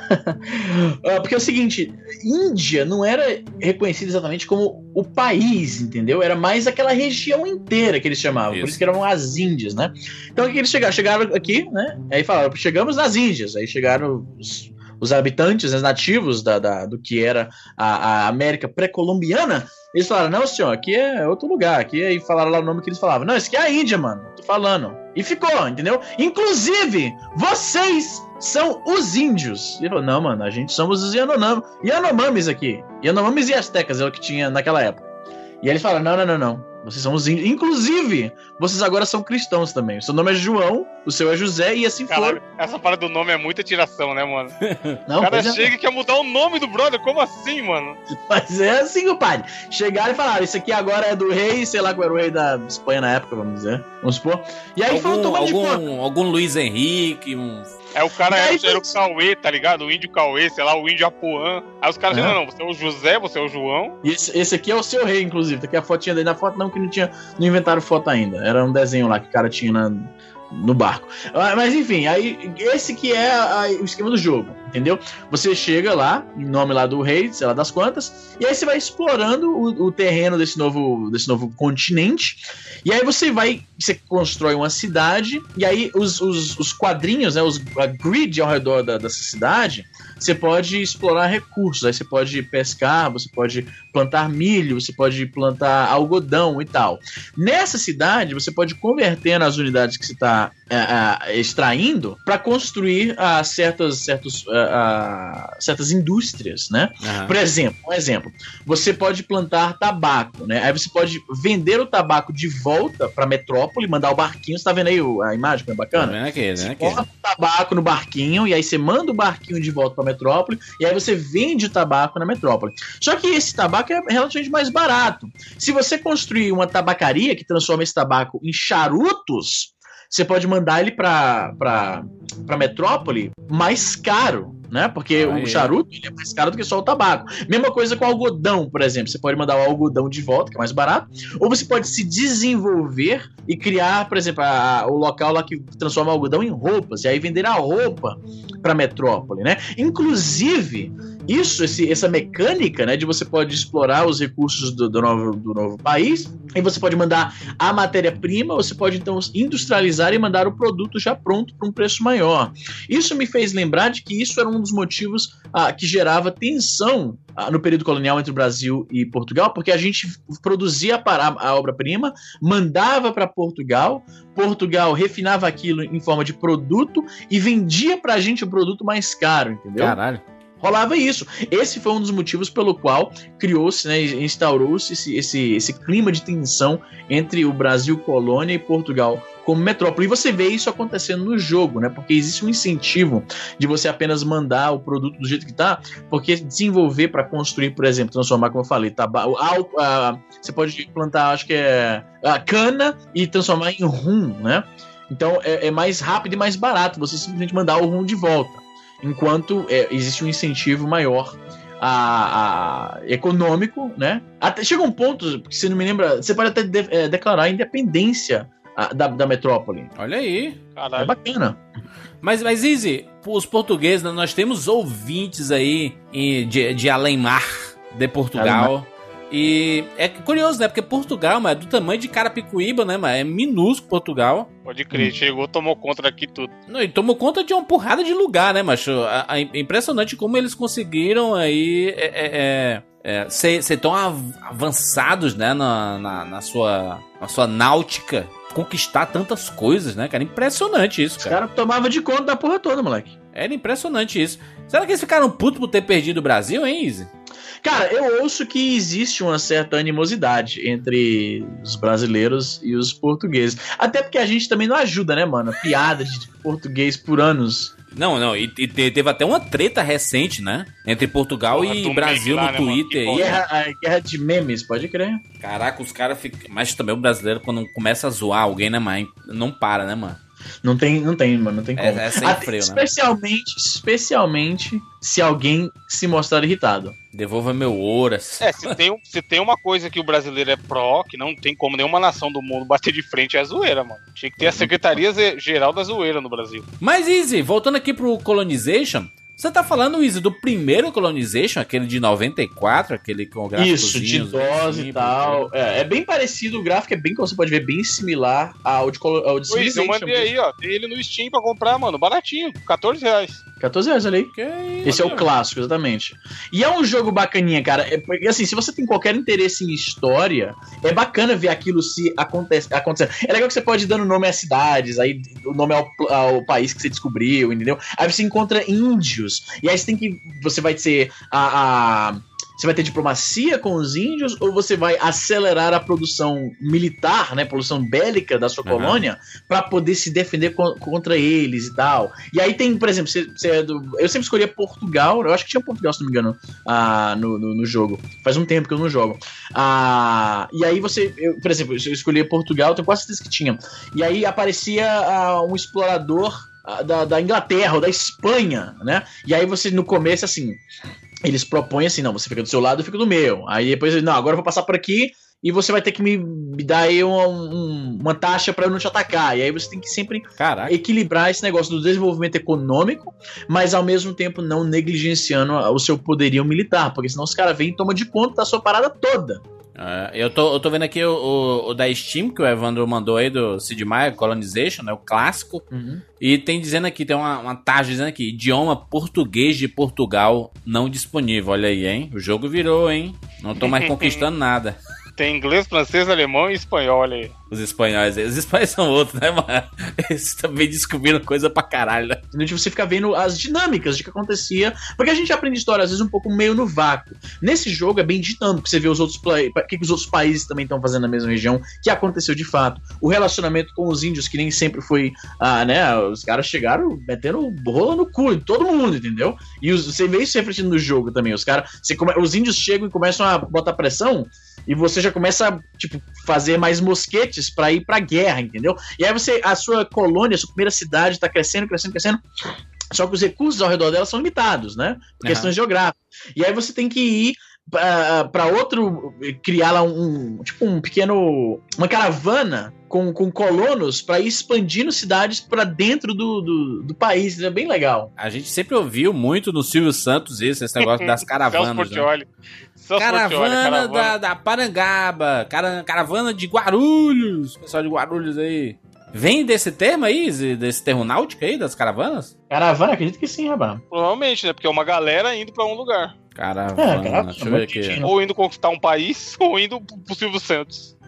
porque é o seguinte, Índia não era reconhecida exatamente como o país, entendeu? Era mais aquela região inteira que eles chamavam, Isso. por isso que eram as Índias, né? Então o que eles chegaram? Chegaram aqui, né? Aí falaram, chegamos nas Índias, aí chegaram os, os habitantes, os nativos da, da, do que era a, a América pré-colombiana. Eles falaram, não, senhor, aqui é outro lugar. Aqui, aí falaram lá o nome que eles falavam. Não, isso aqui é a Índia, mano. Tô falando. E ficou, entendeu? Inclusive, vocês são os índios. E ele falou, não, mano, a gente somos os Yanomami. Yanomamis aqui. Yanomamis e Aztecas é o que tinha naquela época. E aí eles falaram, não, não, não, não. Vocês são os índios. Inclusive, vocês agora são cristãos também. O seu nome é João, o seu é José, e assim Caralho, for. essa parada do nome é muita tiração, né, mano? Não, o cara pois é. chega e quer mudar o nome do brother. Como assim, mano? Mas é assim, compadre. Chegaram e falaram, isso aqui agora é do rei, sei lá qual era o rei da Espanha na época, vamos dizer. Vamos supor. E aí foi Algum, tomando de conta. algum, algum Luiz Henrique, um... É, o cara E aí, era, era o mas- Cauê, tá ligado? O índio Cauê, sei lá, o índio Apuã. Aí os caras Aham. dizem, não, não, você é o José, você é o João. E esse, esse aqui é o seu rei, inclusive. Tá aqui a fotinha dele. Na foto não, que não tinha. Não inventaram foto ainda. Era um desenho lá que o cara tinha na, no barco. Ah, Mas enfim, aí esse que é a- o esquema do jogo, entendeu? Você chega lá, em nome lá do rei, sei lá das quantas, e aí você vai explorando o, o terreno desse novo, desse novo continente. E aí você vai. Você constrói uma cidade, e aí os, os, os quadrinhos, né, os, a grid ao redor da, dessa cidade. Você pode explorar recursos, aí você pode pescar, você pode plantar milho, você pode plantar algodão e tal. Nessa cidade, você pode converter nas unidades que você está extraindo para construir ah, certas, certos, ah, ah, certas indústrias, né? Aham. Por exemplo, um exemplo, você pode plantar tabaco, né? Aí você pode vender o tabaco de volta para metrópole, mandar o barquinho. Você tá vendo aí o- a imagem que é Tá bacana? vendo aqui, Você né? Aqui. bota o tabaco no barquinho e aí você manda o barquinho de volta pra metrópole e aí você vende o tabaco na metrópole. Só que esse tabaco é relativamente mais barato. Se você construir uma tabacaria que transforma esse tabaco em charutos, você pode mandar ele pra, pra, pra metrópole mais caro, né? Porque Ah, o é. charuto ele é mais caro do que só o tabaco. Mesma coisa com o algodão, por exemplo. Você pode mandar o algodão de volta, que é mais barato, ou você pode se desenvolver e criar, por exemplo, a- o local lá que transforma o algodão em roupas, e aí vender a roupa para metrópole, né? Inclusive, isso, esse, essa mecânica, né, de você pode explorar os recursos do, do, novo, do novo país, e você pode mandar a matéria-prima, você pode então industrializar e mandar o produto já pronto por um preço maior. Isso me fez lembrar de que isso era um dos motivos ah, que gerava tensão ah, no período colonial entre o Brasil e Portugal, porque a gente produzia a, para- a obra-prima, mandava para Portugal, Portugal refinava aquilo em forma de produto e vendia pra gente o produto mais caro, entendeu? Caralho. rolava isso. Esse foi um dos motivos pelo qual criou-se, né, instaurou-se esse, esse, esse clima de tensão entre o Brasil colônia e Portugal como metrópole. E você vê isso acontecendo no jogo, né? Porque existe um incentivo de você apenas mandar o produto do jeito que tá, porque desenvolver para construir, por exemplo, transformar, como eu falei, tá, a, a, você pode plantar, acho que é a cana e transformar em rum, né? Então é, é mais rápido e mais barato você simplesmente mandar o rum de volta, enquanto é, existe um incentivo maior a, a econômico, né? Até chega um ponto que você não me lembra, você pode até de, é, declarar a independência a, da, da metrópole. Olha aí. Caralho. É bacana. Mas, mas Izzy, os portugueses, nós temos ouvintes aí de, de além-mar de Portugal. E é curioso, né? Porque Portugal, mano, é do tamanho de Carapicuíba, né, mano? É minúsculo Portugal. Pode crer, hum. chegou, tomou conta daqui tudo. Não, e tomou conta de uma porrada de lugar, né, macho? A, a, impressionante como eles conseguiram aí é, é, é, ser, ser tão avançados, né, na, na, na, sua, na sua náutica. Conquistar tantas coisas, né, cara? Impressionante isso, cara. Os caras tomavam de conta da porra toda, moleque. Era impressionante isso. Será que eles ficaram putos por ter perdido o Brasil, hein, Izzy? Cara, eu ouço que existe uma certa animosidade entre os brasileiros e os portugueses. Até porque a gente também não ajuda, né, mano? Piada de português por anos. Não, não, e, e teve até uma treta recente, né? Entre Portugal Porra, e Brasil lá, no né, Twitter. Aí. Guerra, a guerra de memes, pode crer. Caraca, os caras ficam... Mas também o brasileiro, quando começa a zoar alguém, né, mãe? Não para, né, mano? Não tem, não tem, mano, não tem como. É, é sem Até, freio, especialmente, né? Especialmente se alguém se mostrar irritado. Devolva meu ouro. É, se tem, se tem uma coisa que o brasileiro é pró, que não tem como nenhuma nação do mundo bater de frente, é a zoeira, mano. Tinha que ter a Secretaria-Geral da Zoeira no Brasil. Mas, Izzy, voltando aqui pro Colonization... Você tá falando, Izzy, do primeiro Colonization, aquele de noventa e quatro, aquele com gráficos... Isso, de DOS e tal. É, é bem parecido, o gráfico é bem, como você pode ver, bem similar ao de, ao de Civilization. Eu mandei aí, ó, tem ele no Steam pra comprar, mano, baratinho, quatorze reais. quatorze reais ali. Que Esse é o clássico, exatamente. E é um jogo bacaninha, cara. É, porque, assim, se você tem qualquer interesse em história, é bacana ver aquilo se acontece, acontecendo. É legal que você pode ir dando nome às cidades, aí o nome ao, ao país que você descobriu, entendeu? Aí você encontra índios. E aí você tem que. Você vai ser a. a Você vai ter diplomacia com os índios ou você vai acelerar a produção militar, né, produção bélica da sua uhum. colônia para poder se defender co- contra eles e tal. E aí tem, por exemplo, você, você é do, eu sempre escolhia Portugal, eu acho que tinha Portugal, se não me engano, ah, no, no, no jogo. Faz um tempo que eu não jogo. Ah, e aí você, eu, por exemplo, eu escolhia Portugal, tenho quase certeza que tinha. E aí aparecia ah, um explorador Da, da Inglaterra ou da Espanha, né? E aí você, no começo, assim, eles propõem assim, não, você fica do seu lado, eu fico do meu. Aí depois, não, agora eu vou passar por aqui e você vai ter que me, me dar aí uma, um, uma taxa pra eu não te atacar. E aí você tem que sempre Caraca. equilibrar esse negócio do desenvolvimento econômico, mas ao mesmo tempo não negligenciando o seu poderio militar, porque senão os caras vêm e tomam de conta da sua parada toda. É, eu, tô, eu tô vendo aqui o, o, o da Steam, que o Evandro mandou aí, do Sid Meier, Colonization, né, o clássico. Uhum. E tem dizendo aqui, tem uma, uma taxa dizendo aqui, idioma português de Portugal não disponível. Olha aí, hein? O jogo virou, hein? Não tô mais conquistando nada. Tem inglês, francês, alemão e espanhol, olha aí. Os espanhóis, os espanhóis são outros, né, mano? Eles também descobriram coisa pra caralho, né? Você fica vendo as dinâmicas de que acontecia, porque a gente aprende história, às vezes, um pouco meio no vácuo. Nesse jogo é bem dinâmico, você vê os outros o que, que os outros países também estão fazendo na mesma região, que aconteceu de fato. O relacionamento com os índios, que nem sempre foi, ah, né, os caras chegaram metendo rola no cu de todo mundo, entendeu? E os, você vê isso refletindo no jogo também, os caras, come, os índios chegam e começam a botar pressão, e você já começa a, tipo, fazer mais mosquetes pra ir pra guerra, entendeu? E aí você, a sua colônia, a sua primeira cidade tá crescendo, crescendo, crescendo, só que os recursos ao redor dela são limitados, né? Por questões uhum. geográficas. E aí você tem que ir uh, pra outro, criar lá um, tipo um pequeno, uma caravana com, com colonos pra ir expandindo cidades pra dentro do, do, do país, é bem legal. A gente sempre ouviu muito no Silvio Santos isso, esse negócio das caravanas, né? Caravana da, da Parangaba, cara, caravana de Guarulhos, pessoal de Guarulhos aí. Vem desse termo aí, desse termo náutico aí, das caravanas? Caravana, acredito que sim, rapaz. Provavelmente, né? Porque é uma galera indo pra um lugar. Caravana, é, caravana deixa eu ver aqui. Ou indo conquistar um país, ou indo pro Silvio Santos.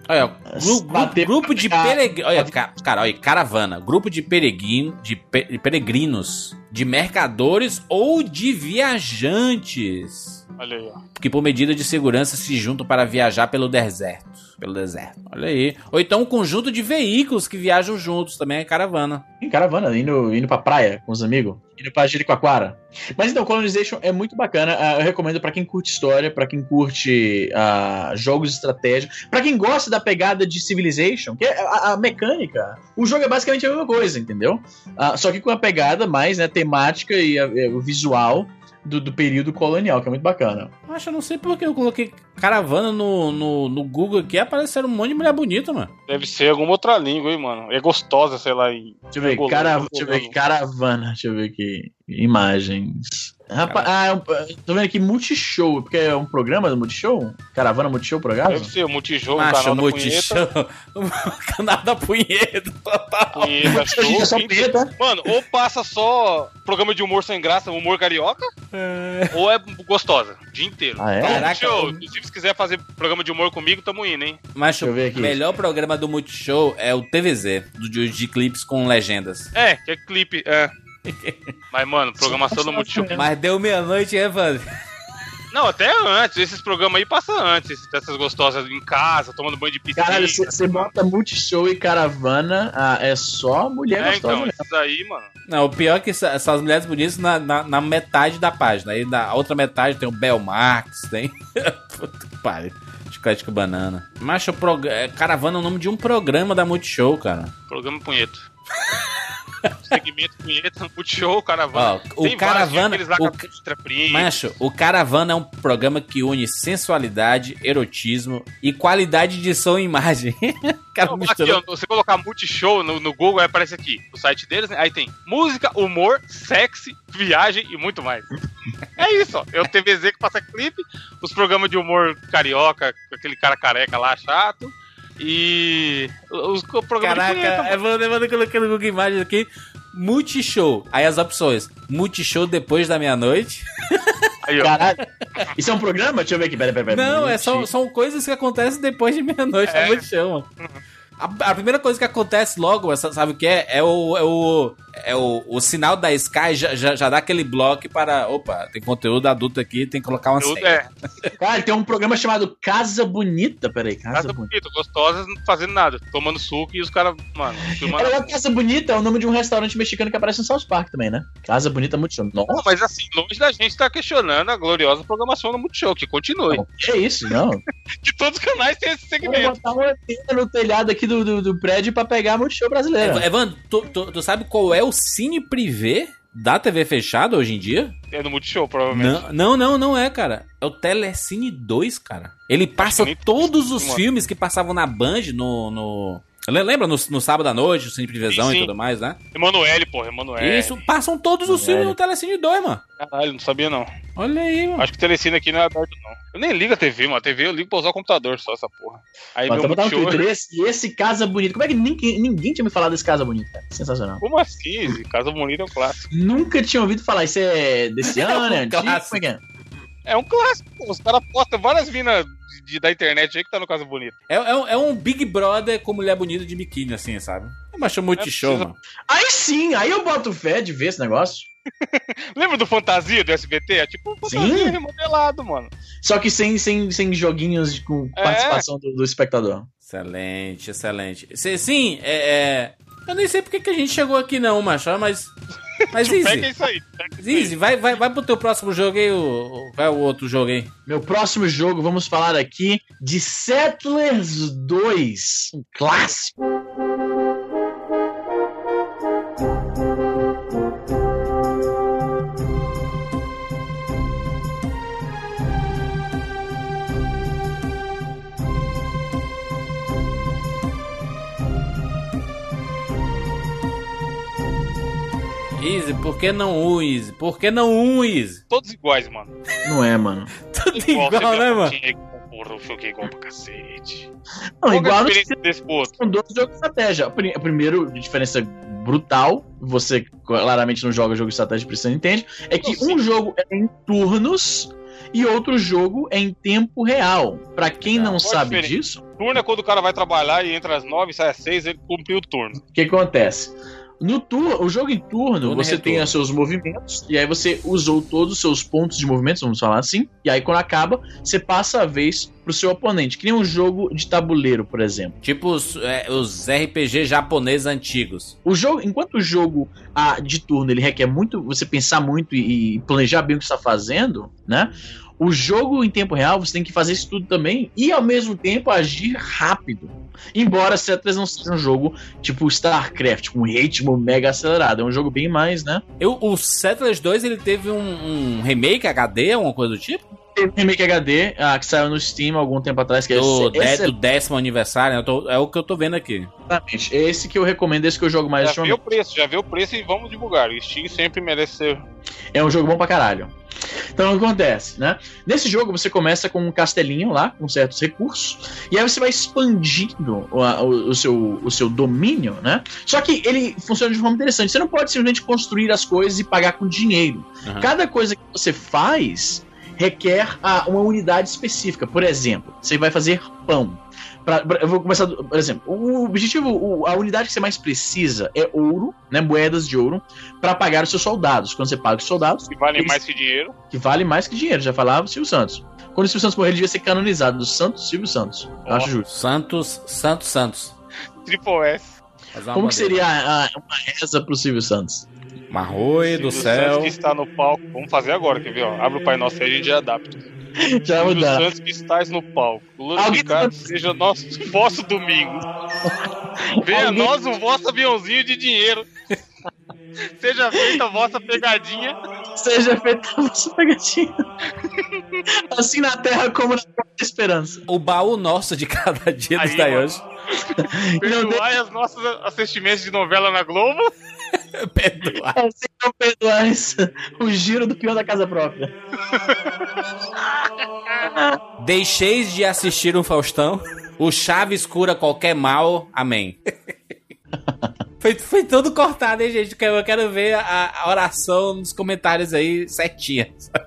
Olha, gru, gru, grupo de peregrinos. Olha, cara, olha, caravana. Grupo de, peregrino, de, pe, de peregrinos, de mercadores ou de viajantes. Olha aí, ó. Que por medida de segurança se juntam para viajar pelo deserto. Pelo deserto. Olha aí. Ou então um conjunto de veículos que viajam juntos. Também é caravana. Em caravana, indo, indo pra praia com os amigos. Indo pra Jericoacoara. Mas então, Colonization é muito bacana. Uh, eu recomendo pra quem curte história, pra quem curte uh, jogos de estratégia, pra quem gosta da pegada de Civilization, que é a, a mecânica. O jogo é basicamente a mesma coisa, entendeu? Uh, só que com a pegada mais, né, temática e a, e o visual Do, do período colonial, que é muito bacana. Acho, eu não sei porque eu coloquei caravana no, no, no Google aqui, apareceram um monte de mulher bonita, mano. Deve ser alguma outra língua, hein, mano. É gostosa, sei lá. Em... Deixa eu ver, Golô, cara, Golô, deixa eu ver aqui, caravana, deixa eu ver aqui, imagens. Rapaz, ah, é um, tô vendo aqui Multishow, porque é um programa do Multishow? Caravana Multishow, por acaso? Deve ser o Multishow, o Macho, canal da Multishow. punheta. O canal da punheta, total. Punheta, show, Só quem- punheta. Mano, ou passa só programa de humor sem graça, humor carioca, ou é gostosa, o dia inteiro. Ah, é? Então, Caraca, show, o- inclusive, se quiser fazer programa de humor comigo, tamo indo, hein? Macho, Deixa eu ver o aqui. melhor programa do Multishow é o T V Z, do, de, de clipes com legendas. É, que é clipe, é. Mas, mano, programação do Multishow. Mas deu meia-noite, é, mano? Não, até antes, esses programas aí passam antes, dessas gostosas em casa, tomando banho de piscina. Caralho, você bota Multishow e caravana, ah, é só mulher É, gostosa, então, né? isso aí, mano. Não, o pior é que essa- essas mulheres bonitas na, na, na metade da página. Aí na outra metade tem o Bel Marx, tem. Puta que pariu. Chiclete com banana. Macho, o prog... é, caravana é o nome de um programa da Multishow, cara. Programa punheta. Segmento punheta, Multishow, caravana. Ó, o Tem vários, Caravana- aqueles lá o com a Extra Print. Macho, o Caravana é um programa que une sensualidade, erotismo e qualidade de som e imagem. Cara, Não, aqui, misturou. ó, você colocar Multishow no, no Google, aí aparece aqui, o site deles, né? Aí tem música, humor, sexy, viagem e muito mais. É isso, ó. É o T V Z que passa clipe, os programas de humor carioca, com aquele cara careca lá, chato, e os o programa Caraca, de punheta, eu mano. vou, eu vou colocar no Google Imagens aqui. Multishow. Aí as opções. Multishow depois da meia-noite. Aí, ó. Caralho. Isso é um programa? Deixa eu ver aqui, pera, pera, pera. Não, é só, Multi- são coisas que acontecem depois de meia-noite É. na Multishow, mano. A, a primeira coisa que acontece logo, sabe o que é? É o, é o, é o, o sinal da Sky já, já, já dá aquele bloco para... Opa, tem conteúdo adulto aqui, tem que colocar uma Tudo senha. é, Cara, tem um programa chamado Casa Bonita, peraí, Casa, casa Bonita. bonita, gostosas, não fazendo nada, tomando suco e os caras, mano, filmando. É, Casa Bonita é o nome de um restaurante mexicano que aparece no South Park também, né? Casa Bonita Multishow. Não, Nossa, mas assim, longe da gente tá questionando a gloriosa programação do Multishow, que continue. que é isso, não. Que todos os canais têm esse Vou segmento. botar uma antena no telhado aqui do, do, do prédio pra pegar a Multishow brasileira. Ev- Evandro, tu, tu, tu sabe qual é o cine privê da T V fechada hoje em dia? É no Multishow, provavelmente. Não, não, não, não é, cara. É o Telecine dois, cara. Ele passa nem- todos os mano. filmes que passavam na Band no... no... Le- Lembra no, no sábado à noite, o Cine Privezão Sim, e sim. tudo mais, né? Emanuele, porra, Emanuele. Isso, passam todos os filmes no Telecine dois, mano. Caralho, não sabia não. Olha aí, mano. Acho que o Telecine aqui não é aberto, não. Eu nem ligo a T V, mano. A T V eu ligo pra usar o computador só, essa porra. Aí Mas meu tá botando no Multishow... Twitter esse, esse Casa Bonita. Como é que ninguém, ninguém tinha me falado desse Casa Bonita, cara? Sensacional. Como assim? Esse Casa Bonita é um clássico. Nunca tinha ouvido falar. Isso é desse ano, é antigo? clássico. Como é que é? É um clássico, pô. Os caras postam várias minas de, de- da internet aí que tá no Casa Bonita. É, é, um- é um Big Brother com mulher bonita de biquíni, assim, sabe? É uma show multishow, precisa- mano. Aí sim, aí eu boto fé de ver esse negócio. Lembra do Fantasia do S B T? É tipo um Fantasia Sim. remodelado, mano. Só que sem, sem, sem joguinhos de- com É. participação do, do espectador. Excelente, excelente. Cê- Sim, é, é... Eu nem sei porque que a gente chegou aqui não, macho, mas... Mas, Pega Izzy, isso aí. Pega isso aí. Izzy, vai, vai, vai pro teu próximo jogo aí, o, o- vai o outro jogo aí. Meu próximo jogo, vamos falar aqui de Settlers dois, um clássico. Izzy, por que não um, Izzy? Por que não um, Izzy? Todos iguais, mano. Não é, mano. Tudo igual, você né, vê, mano? tinha- Porra, eu joguei igual pra cacete. Não, Qual que é a igual no diferença desse pro outro? são dois jogos de estratégia. Pri- Primeiro, de diferença brutal, você claramente não joga jogo de estratégia, por isso você não entende, é que Não, um jogo é em turnos e outro jogo é em tempo real. Pra quem não Qual a sabe diferença? disso, turno é quando o cara vai trabalhar e entra às nove e sai às seis, ele cumpriu o turno. O que acontece? No turno, o jogo em turno, Turno você e tem retorno. os seus movimentos, e aí você usou todos os seus pontos de movimentos, vamos falar assim, e aí quando acaba, você passa a vez pro seu oponente. Que nem um jogo de tabuleiro, por exemplo. Tipo os, é, os R P G japoneses antigos. O jogo, enquanto o jogo ah, de turno ele requer muito você pensar muito e, e planejar bem o que você está fazendo, né? O jogo em tempo real você tem que fazer isso tudo também e ao mesmo tempo agir rápido. Embora Settlers não seja um jogo tipo StarCraft, com um ritmo mega acelerado, é um jogo bem mais, né? Eu, o Settlers dois ele teve um, um remake H D, alguma coisa do tipo? Tem um remake H D ah, que saiu no Steam há algum tempo atrás, que Do, é de- esse, do décimo aniversário, eu tô- é o que eu tô vendo aqui. exatamente, esse que eu recomendo, esse que eu jogo mais Já vê o ultimamente. preço, já vê o preço e vamos divulgar. O Steam sempre merece ser. É um jogo bom pra caralho. Então o que acontece, né? Nesse jogo você começa com um castelinho lá, com certos recursos, e aí você vai expandindo o, o- o seu, o seu domínio, né? Só que ele funciona de forma interessante. Você não pode simplesmente construir as coisas e pagar com dinheiro. Aham. Cada coisa que você faz requer ah, uma unidade específica. Por exemplo, você vai fazer pão. Pra- pra- eu vou começar, do- por exemplo, o objetivo, o- a unidade que você mais precisa é ouro, né, moedas de ouro, para pagar os seus soldados. Quando você paga os soldados, Que vale eles- mais que dinheiro. que vale mais que dinheiro, já falava o Silvio Santos. Quando o Silvio Santos morrer, ele devia ser canonizado do Santos Silvio Santos. Eu Ó. acho justo. Santos, Santos, Santos. Triple S. Fazer uma Como que bandeira. seria a, a- uma reza pro Silvio Santos? Marroi do Silvio Santos céu. que está no palco. Vamos fazer agora, quer ver? Ó. Abre o Pai Nosso e a gente já adapta. Já Silvio mudar. Santos que estás no palco. Glorificado Alguém- seja nosso vosso domingo. Venha a Alguém- nós o vosso aviãozinho de dinheiro. Seja feita a vossa pegadinha. Seja feita a vossa pegadinha. Assim na terra como na esperança. O baú nosso de cada dia dos Aí, Taioshi. Perdoai as nossas assistimentos de novela na Globo. Perdoar. Assim não perdoais o giro do peão da casa própria. Deixeis de assistir um Faustão. O Chaves cura qualquer mal. Amém. Foi, foi tudo cortado, hein, gente? Eu quero ver a, a oração nos comentários aí, certinha.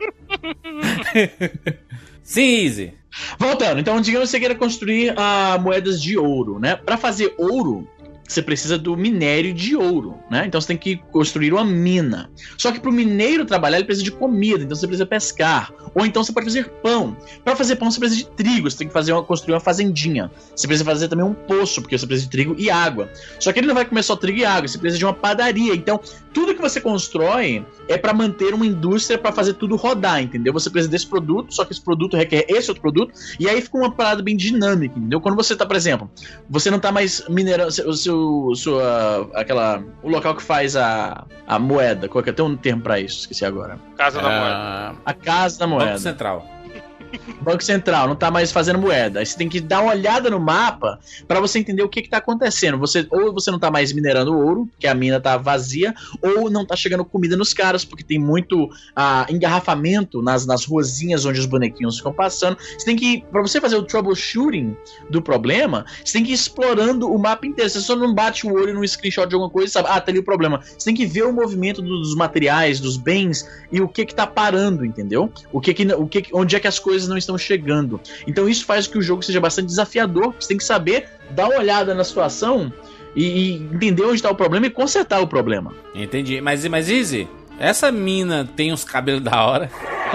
Sim, Easy. Voltando, então digamos que você queira construir ah, moedas de ouro, né? Para fazer ouro, você precisa do minério de ouro, né? Então você tem que construir uma mina. Só que para o mineiro trabalhar, ele precisa de comida, então você precisa pescar. Ou então você pode fazer pão. Para fazer pão, você precisa de trigo, você tem que fazer uma, construir uma fazendinha. Você precisa fazer também um poço, porque você precisa de trigo e água. Só que ele não vai comer só trigo e água, você precisa de uma padaria. Então, tudo que você constrói é para manter uma indústria, para fazer tudo rodar, entendeu? Você precisa desse produto, só que esse produto requer esse outro produto, e aí fica uma parada bem dinâmica, entendeu? Quando você tá, por exemplo, você não tá mais minerando o seu, sua, aquela, o local que faz a, a moeda, qual que é? Tem um termo pra isso, esqueci agora. Casa da moeda. Ah, A casa da moeda. Banco Central. Banco Central não tá mais fazendo moeda. Aí você tem que dar uma olhada no mapa para você entender o que que tá acontecendo. Você, ou você não tá mais minerando ouro, porque a mina tá vazia, ou não tá chegando comida nos caras, porque tem muito ah, engarrafamento nas, nas ruazinhas onde os bonequinhos ficam passando. Você tem que, para você fazer o troubleshooting do problema, você tem que ir explorando o mapa inteiro. Você só não bate o olho num screenshot de alguma coisa e sabe, ah, tá ali o problema. Você tem que ver o movimento dos materiais, dos bens e o que que tá parando, entendeu? O que que, o que, que- onde é que as coisas não estão chegando. Então isso faz com que o jogo seja bastante desafiador. Você tem que saber dar uma olhada na situação e, e entender onde está o problema e consertar o problema. Entendi. Mas, mas Easy, essa mina tem uns cabelos da hora.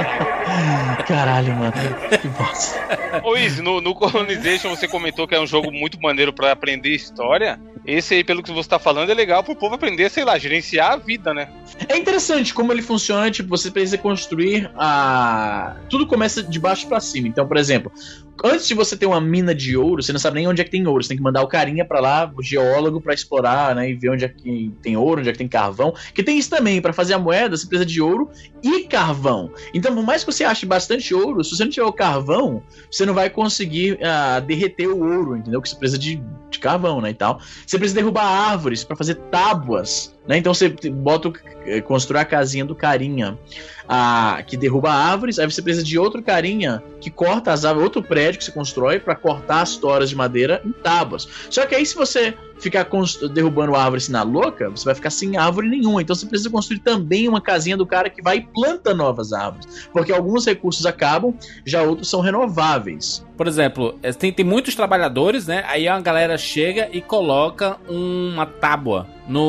Caralho, mano. Que bosta. Ô Izzy, no, no Colonization você comentou que é um jogo muito maneiro pra aprender história. Esse aí, pelo que você tá falando, é legal pro povo aprender, sei lá, gerenciar a vida, né? É interessante como ele funciona, tipo, você precisa construir a... Tudo começa de baixo pra cima. Então, por exemplo, antes de você ter uma mina de ouro, você não sabe nem onde é que tem ouro. Você tem que mandar o carinha pra lá, o geólogo, pra explorar, né? E ver onde é que tem ouro, onde é que tem carvão. Que tem isso também, pra fazer a moeda, você precisa de ouro e carvão. Então, por mais que você ache bastante ouro, se você não tiver o carvão, você não vai conseguir ah, derreter o ouro, entendeu? Que você precisa de, de carvão, né, e tal. Você precisa derrubar árvores pra fazer tábuas, né? Então você bota o, eh, constrói a casinha do carinha ah, que derruba árvores, aí você precisa de outro carinha que corta as árvores, outro prédio que você constrói pra cortar as toras de madeira em tábuas. Só que aí se você ficar constru- derrubando árvore assim na louca, você vai ficar sem árvore nenhuma. Então você precisa construir também uma casinha do cara que vai e planta novas árvores. Porque alguns recursos acabam, já outros são renováveis. Por exemplo, tem, tem muitos trabalhadores, né? Aí a galera chega e coloca uma tábua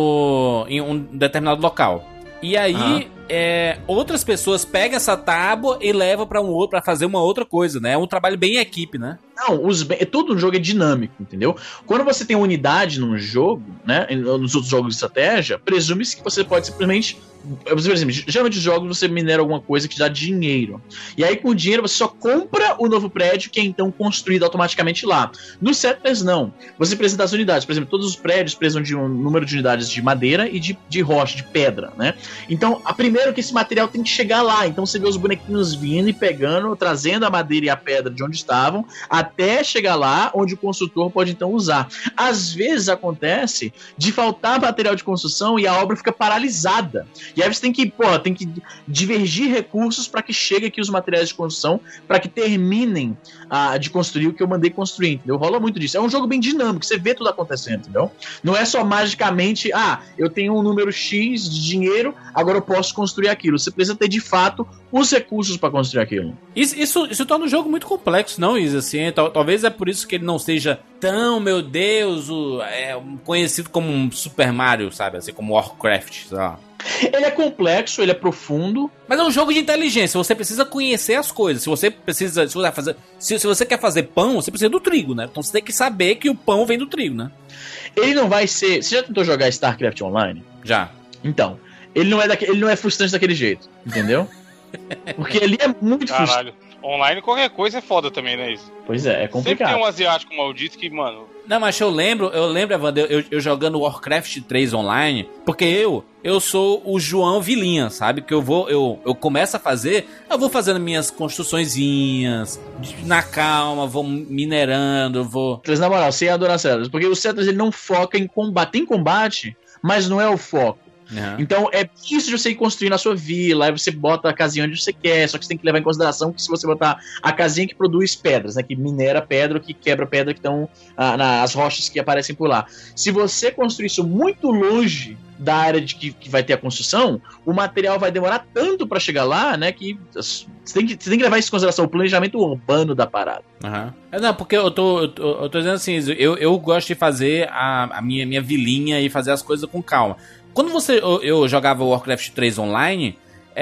no, em um determinado local. E aí, uhum. é, outras pessoas pegam essa tábua e levam pra um outro, para fazer uma outra coisa, né? É um trabalho bem em equipe, né? Não, os, todo jogo é dinâmico, entendeu? Quando você tem unidade num jogo, né? Nos outros jogos de estratégia, presume-se que você pode simplesmente... Por exemplo, geralmente os jogos você minera alguma coisa que te dá dinheiro. E aí com o dinheiro você só compra o novo prédio que é então construído automaticamente lá. No Settlers não. Você precisa das unidades. Por exemplo, todos os prédios precisam de um número de unidades de madeira e de, de rocha, de pedra, né? Então, a primeiro que esse material tem que chegar lá. Então você vê os bonequinhos vindo e pegando, trazendo a madeira e a pedra de onde estavam, até chegar lá onde o construtor pode então usar. Às vezes acontece de faltar material de construção e a obra fica paralisada. E aí você tem que, pô, tem que divergir recursos para que chegue aqui os materiais de construção, para que terminem ah, de construir o que eu mandei construir, entendeu? Rola muito disso. É um jogo bem dinâmico, você vê tudo acontecendo, entendeu? Não é só magicamente, ah, eu tenho um número X de dinheiro, agora eu posso construir aquilo. Você precisa ter, de fato, os recursos para construir aquilo. Isso, isso, isso torna o jogo muito complexo, não, Isa? Assim, tal, talvez é por isso que ele não seja tão, meu Deus, o, é, conhecido como um Super Mario, sabe? Assim, como Warcraft, sei lá. Ele é complexo, ele é profundo. Mas é um jogo de inteligência, você precisa conhecer as coisas. Se você precisa, se você, vai fazer, se, se você quer fazer pão, você precisa do trigo, né? Então você tem que saber que o pão vem do trigo, né? Ele não vai ser... Você já tentou jogar StarCraft Online? Já. Então, ele não é, daque... ele não é frustrante daquele jeito, entendeu? Porque ele é muito Caralho. frustrante. Online qualquer coisa é foda também, né, isso? Pois é, é complicado. Sempre tem um asiático maldito que, mano... Não, mas eu lembro, eu lembro, Evandro, eu, eu jogando Warcraft três online, porque eu, eu sou o João Vilinha, sabe? Que eu vou, eu, eu começo a fazer, eu vou fazendo minhas construçõezinhas, na calma, vou minerando, vou... Na moral, você ia adorar Settlers, porque o Settlers ele não foca em combate, tem combate, mas não é o foco. Uhum. Então é isso de você ir construindo a sua vila, aí você bota a casinha onde você quer, só que você tem que levar em consideração que se você botar a casinha que produz pedras, né, que minera pedra, que quebra pedra que estão ah, nas rochas que aparecem por lá, se você construir isso muito longe da área de que, que vai ter a construção, o material vai demorar tanto pra chegar lá, né, que você tem que, você tem que levar isso em consideração, o planejamento urbano da parada. Uhum. Não, porque eu tô, eu tô, eu tô dizendo assim, eu, eu gosto de fazer a, a minha, minha vilinha e fazer as coisas com calma. Quando você, eu, eu jogava Warcraft três online,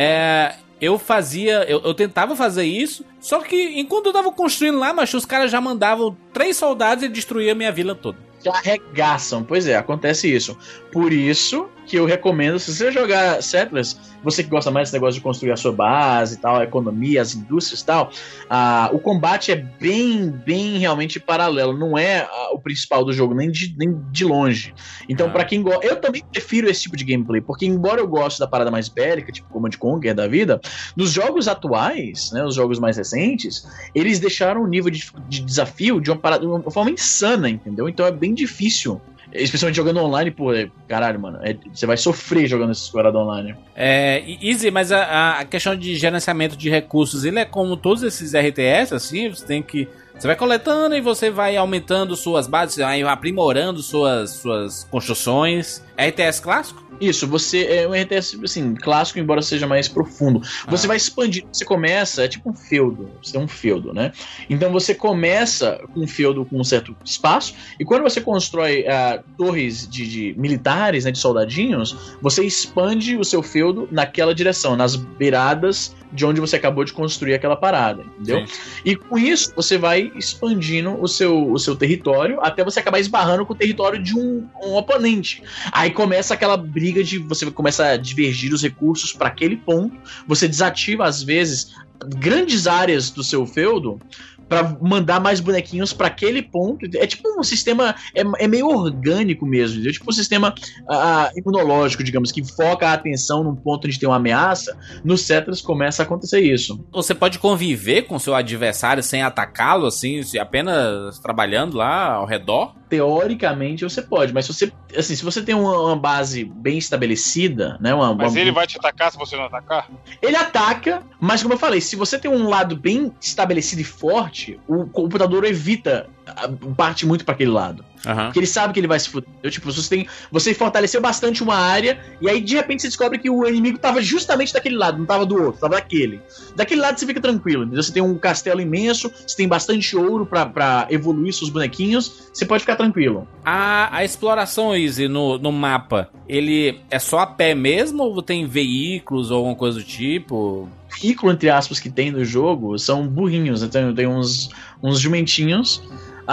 é, eu fazia, eu, eu tentava fazer isso, só que enquanto eu tava construindo lá, mas os caras já mandavam três soldados e destruíam a minha vila toda. Já arregaçam, pois é, acontece isso. Por isso que eu recomendo, se você jogar Settlers, você que gosta mais desse negócio de construir a sua base e tal, a economia, as indústrias e tal, ah, o combate é bem, bem realmente paralelo, não é ah, o principal do jogo, nem de, nem de longe. Então, ah. pra quem gosta, eu também prefiro esse tipo de gameplay, porque embora eu goste da parada mais bélica, tipo Command and Conquer da vida, nos jogos atuais, né, os jogos mais recentes, eles deixaram o nível de, de desafio de uma, parada, de uma forma insana, entendeu? Então é bem difícil. Especialmente jogando online, pô, é, caralho, mano, é, você vai sofrer jogando esse escorado online. É, Easy, mas a, a questão de gerenciamento de recursos, ele é como todos esses R T S, assim, você tem que... Você vai coletando e você vai aumentando suas bases, você vai aprimorando suas, suas construções. R T S clássico? Isso, você é um R T S, assim, clássico, embora seja mais profundo. Você ah. vai expandir, você começa, é tipo um feudo, você tem um feudo, né? Então você começa com um feudo com um certo espaço, e quando você constrói uh, torres de, de militares, né, de soldadinhos, você expande o seu feudo naquela direção, nas beiradas de onde você acabou de construir aquela parada, entendeu? Sim. E com isso, você vai expandindo o seu, o seu território, até você acabar esbarrando com o território de um, um oponente. Aí começa aquela briga de você começa a divergir os recursos para aquele ponto, você desativa às vezes grandes áreas do seu feudo para mandar mais bonequinhos para aquele ponto. É tipo um sistema, é, é meio orgânico mesmo, é tipo um sistema uh, imunológico, digamos, que foca a atenção num ponto onde tem uma ameaça. No Settlers começa a acontecer isso. Você pode conviver com seu adversário sem atacá-lo, assim, apenas trabalhando lá ao redor? Teoricamente você pode, mas se você, assim, se você tem uma, uma base bem estabelecida, né? Uma, mas uma... ele vai te atacar se você não atacar? Ele ataca, mas como eu falei, se você tem um lado bem estabelecido e forte, parte, o computador evita parte muito pra aquele lado. Uhum. Porque ele sabe que ele vai se fuder. Tipo, você, tem, você fortaleceu bastante uma área, e aí de repente você descobre que o inimigo tava justamente daquele lado, não tava do outro, tava daquele. Daquele lado você fica tranquilo, entendeu? Você tem um castelo imenso, você tem bastante ouro pra, pra evoluir seus bonequinhos, você pode ficar tranquilo. A, a exploração, Easy, no, no mapa, ele é só a pé mesmo ou tem veículos ou alguma coisa do tipo? Veículo, entre aspas, que tem no jogo são burrinhos, então tem uns, uns jumentinhos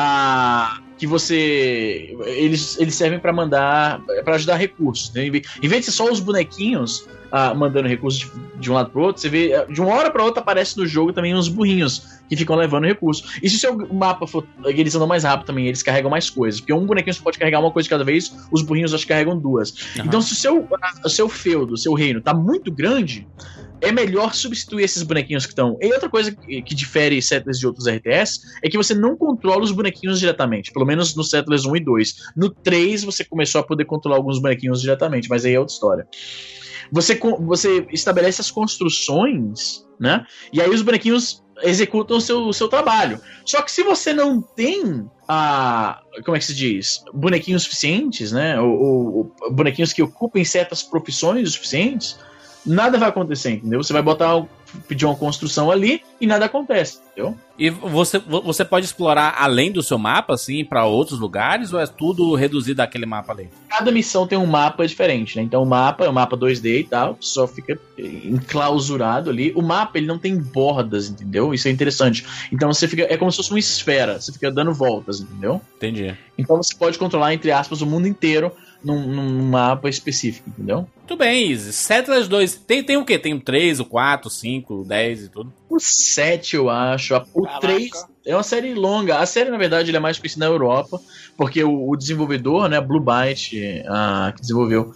ah, que você... Eles, eles servem pra mandar... pra ajudar recursos, né? Em vez de ser só os bonequinhos ah, mandando recursos de, de um lado pro outro, você vê... De uma hora pra outra aparece no jogo também uns burrinhos que ficam levando recursos. E se o seu mapa for... Eles andam mais rápido também, eles carregam mais coisas. Porque um bonequinho você pode carregar uma coisa de cada vez, os burrinhos acho que carregam duas. Uhum. Então se o seu, o seu feudo, o seu reino tá muito grande... É melhor substituir esses bonequinhos que estão. E outra coisa que, que difere Settlers de outros R T S é que você não controla os bonequinhos diretamente. Pelo menos no Settlers um e dois. No três você começou a poder controlar alguns bonequinhos diretamente, mas aí é outra história. Você, você estabelece as construções, né? E aí os bonequinhos executam o seu, o seu trabalho. Só que se você não tem a... Como é que se diz? Bonequinhos suficientes, né? Ou, ou bonequinhos que ocupem certas profissões suficientes, nada vai acontecer, entendeu? Você vai botar, pedir uma construção ali e nada acontece, entendeu? E você, você pode explorar além do seu mapa, assim, pra outros lugares, ou é tudo reduzido àquele mapa ali? Cada missão tem um mapa diferente, né? Então o mapa é um mapa dois D e tal, só fica enclausurado ali. O mapa, ele não tem bordas, entendeu? Isso é interessante. Então você fica, é como se fosse uma esfera, você fica dando voltas, entendeu? Entendi. Então você pode controlar, entre aspas, o mundo inteiro num, num mapa específico, entendeu? Muito bem, Easy. Settlers dois, tem, tem o quê? Tem o três, o quatro, o cinco, o dez e tudo? O sete, eu acho. O três é uma série longa. A série, na verdade, ele é mais conhecida na Europa, porque o, o desenvolvedor, né, Blue Byte, uh, que desenvolveu,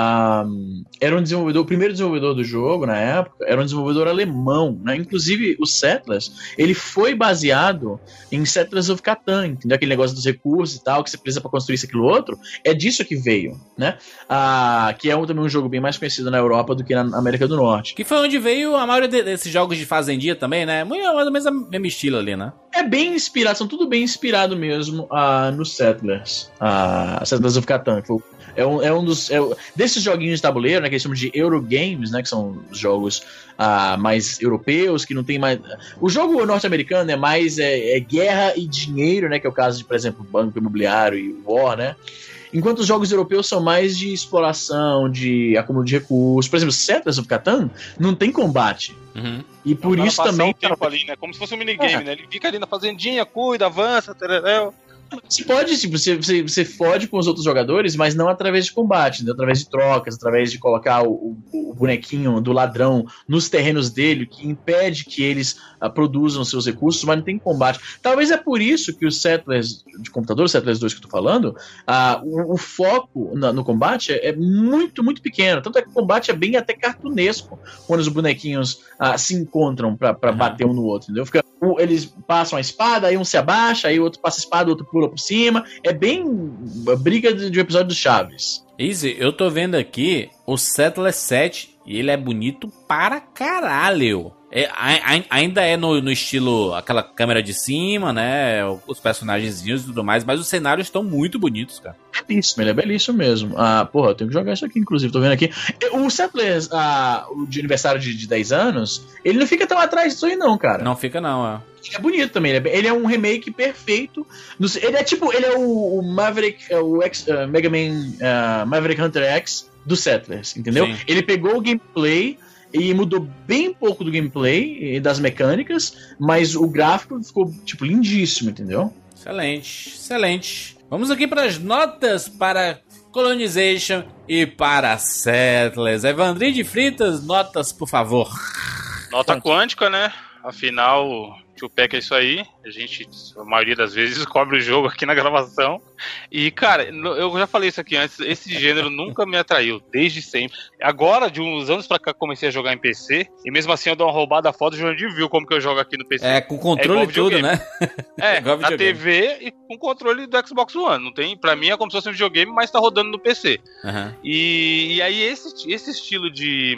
uh, era um desenvolvedor, o primeiro desenvolvedor do jogo na época, era um desenvolvedor alemão, né? Inclusive, o Settlers, ele foi baseado em Settlers of Catan, entendeu? Aquele negócio dos recursos e tal, que você precisa pra construir isso, aquilo, outro. É disso que veio, né? Uh, que é um, também um jogo bem mais conhecido na Europa do que na América do Norte. Que foi onde veio a maioria desses jogos de fazendinha também, né? Mais ou menos o mesmo estilo ali, né? É bem inspirado, são tudo bem inspirado mesmo uh, no Settlers. Uh, Settlers of Catan. É um, é um dos... É, desses joguinhos de tabuleiro, né, que eles chamam de Eurogames, né, que são jogos uh, mais europeus, que não tem mais... O jogo norte-americano é mais é, é guerra e dinheiro, né, que é o caso de, por exemplo, Banco Imobiliário e War, né? Enquanto os jogos europeus são mais de exploração, de acúmulo de recursos. Por exemplo, Settlers of Catan não tem combate. Uhum. E por isso também... Um tempo ali, né? Como se fosse um minigame, é. né? Ele fica ali na fazendinha, cuida, avança, tereréu. Você pode, tipo, você, você, você fode com os outros jogadores, mas não através de combate, né? Através de trocas, através de colocar o, o, o bonequinho do ladrão nos terrenos dele, que impede que eles uh, produzam seus recursos, mas não tem combate. Talvez é por isso que os Settlers de computador, os Settlers dois que eu tô falando, uh, o, o foco na, no combate é, é muito, muito pequeno. Tanto é que o combate é bem até cartunesco quando os bonequinhos uh, se encontram pra, pra uhum. bater um no outro, entendeu? Fica, um, eles passam a espada, aí um se abaixa, aí o outro passa a espada, o outro pula por cima. É bem a briga de, de um episódio do Chaves. Easy, eu tô vendo aqui o Settlers sete e ele é bonito para caralho. É, a, a, ainda é no, no estilo, aquela câmera de cima, né? Os personagenzinhos e tudo mais, mas os cenários estão muito bonitos, cara. Belíssimo, ele é belíssimo mesmo. Ah, porra, eu tenho que jogar isso aqui, inclusive, tô vendo aqui. O Settlers, ah, o de aniversário de, de dez anos, ele não fica tão atrás disso aí, não, cara. Não fica, não, é. Ele é bonito também, ele é, ele é um remake perfeito. Ele é tipo, ele é o, o Maverick, o X, uh, Mega Man uh, Maverick Hunter X do Settlers, entendeu? Sim. Ele pegou o gameplay e mudou bem pouco do gameplay e das mecânicas, mas o gráfico ficou, tipo, lindíssimo, entendeu? Excelente, excelente. Vamos aqui para as notas para Colonization e para Settlers. Evandrinho de Fritas, notas, por favor. Nota quântica, né? Afinal, o Pack é isso aí. A gente, a maioria das vezes, descobre o jogo aqui na gravação. E, cara, eu já falei isso aqui antes, esse gênero nunca me atraiu, desde sempre. Agora, de uns anos pra cá, comecei a jogar em P C, e mesmo assim eu dou uma roubada foda, o Jurandir viu como que eu jogo aqui no P C. É, com controle e é tudo, né? É, na T V e com controle do Xbox One. Não tem, pra mim é como se fosse um videogame, mas tá rodando no P C. Uhum. E, e aí esse, esse estilo de...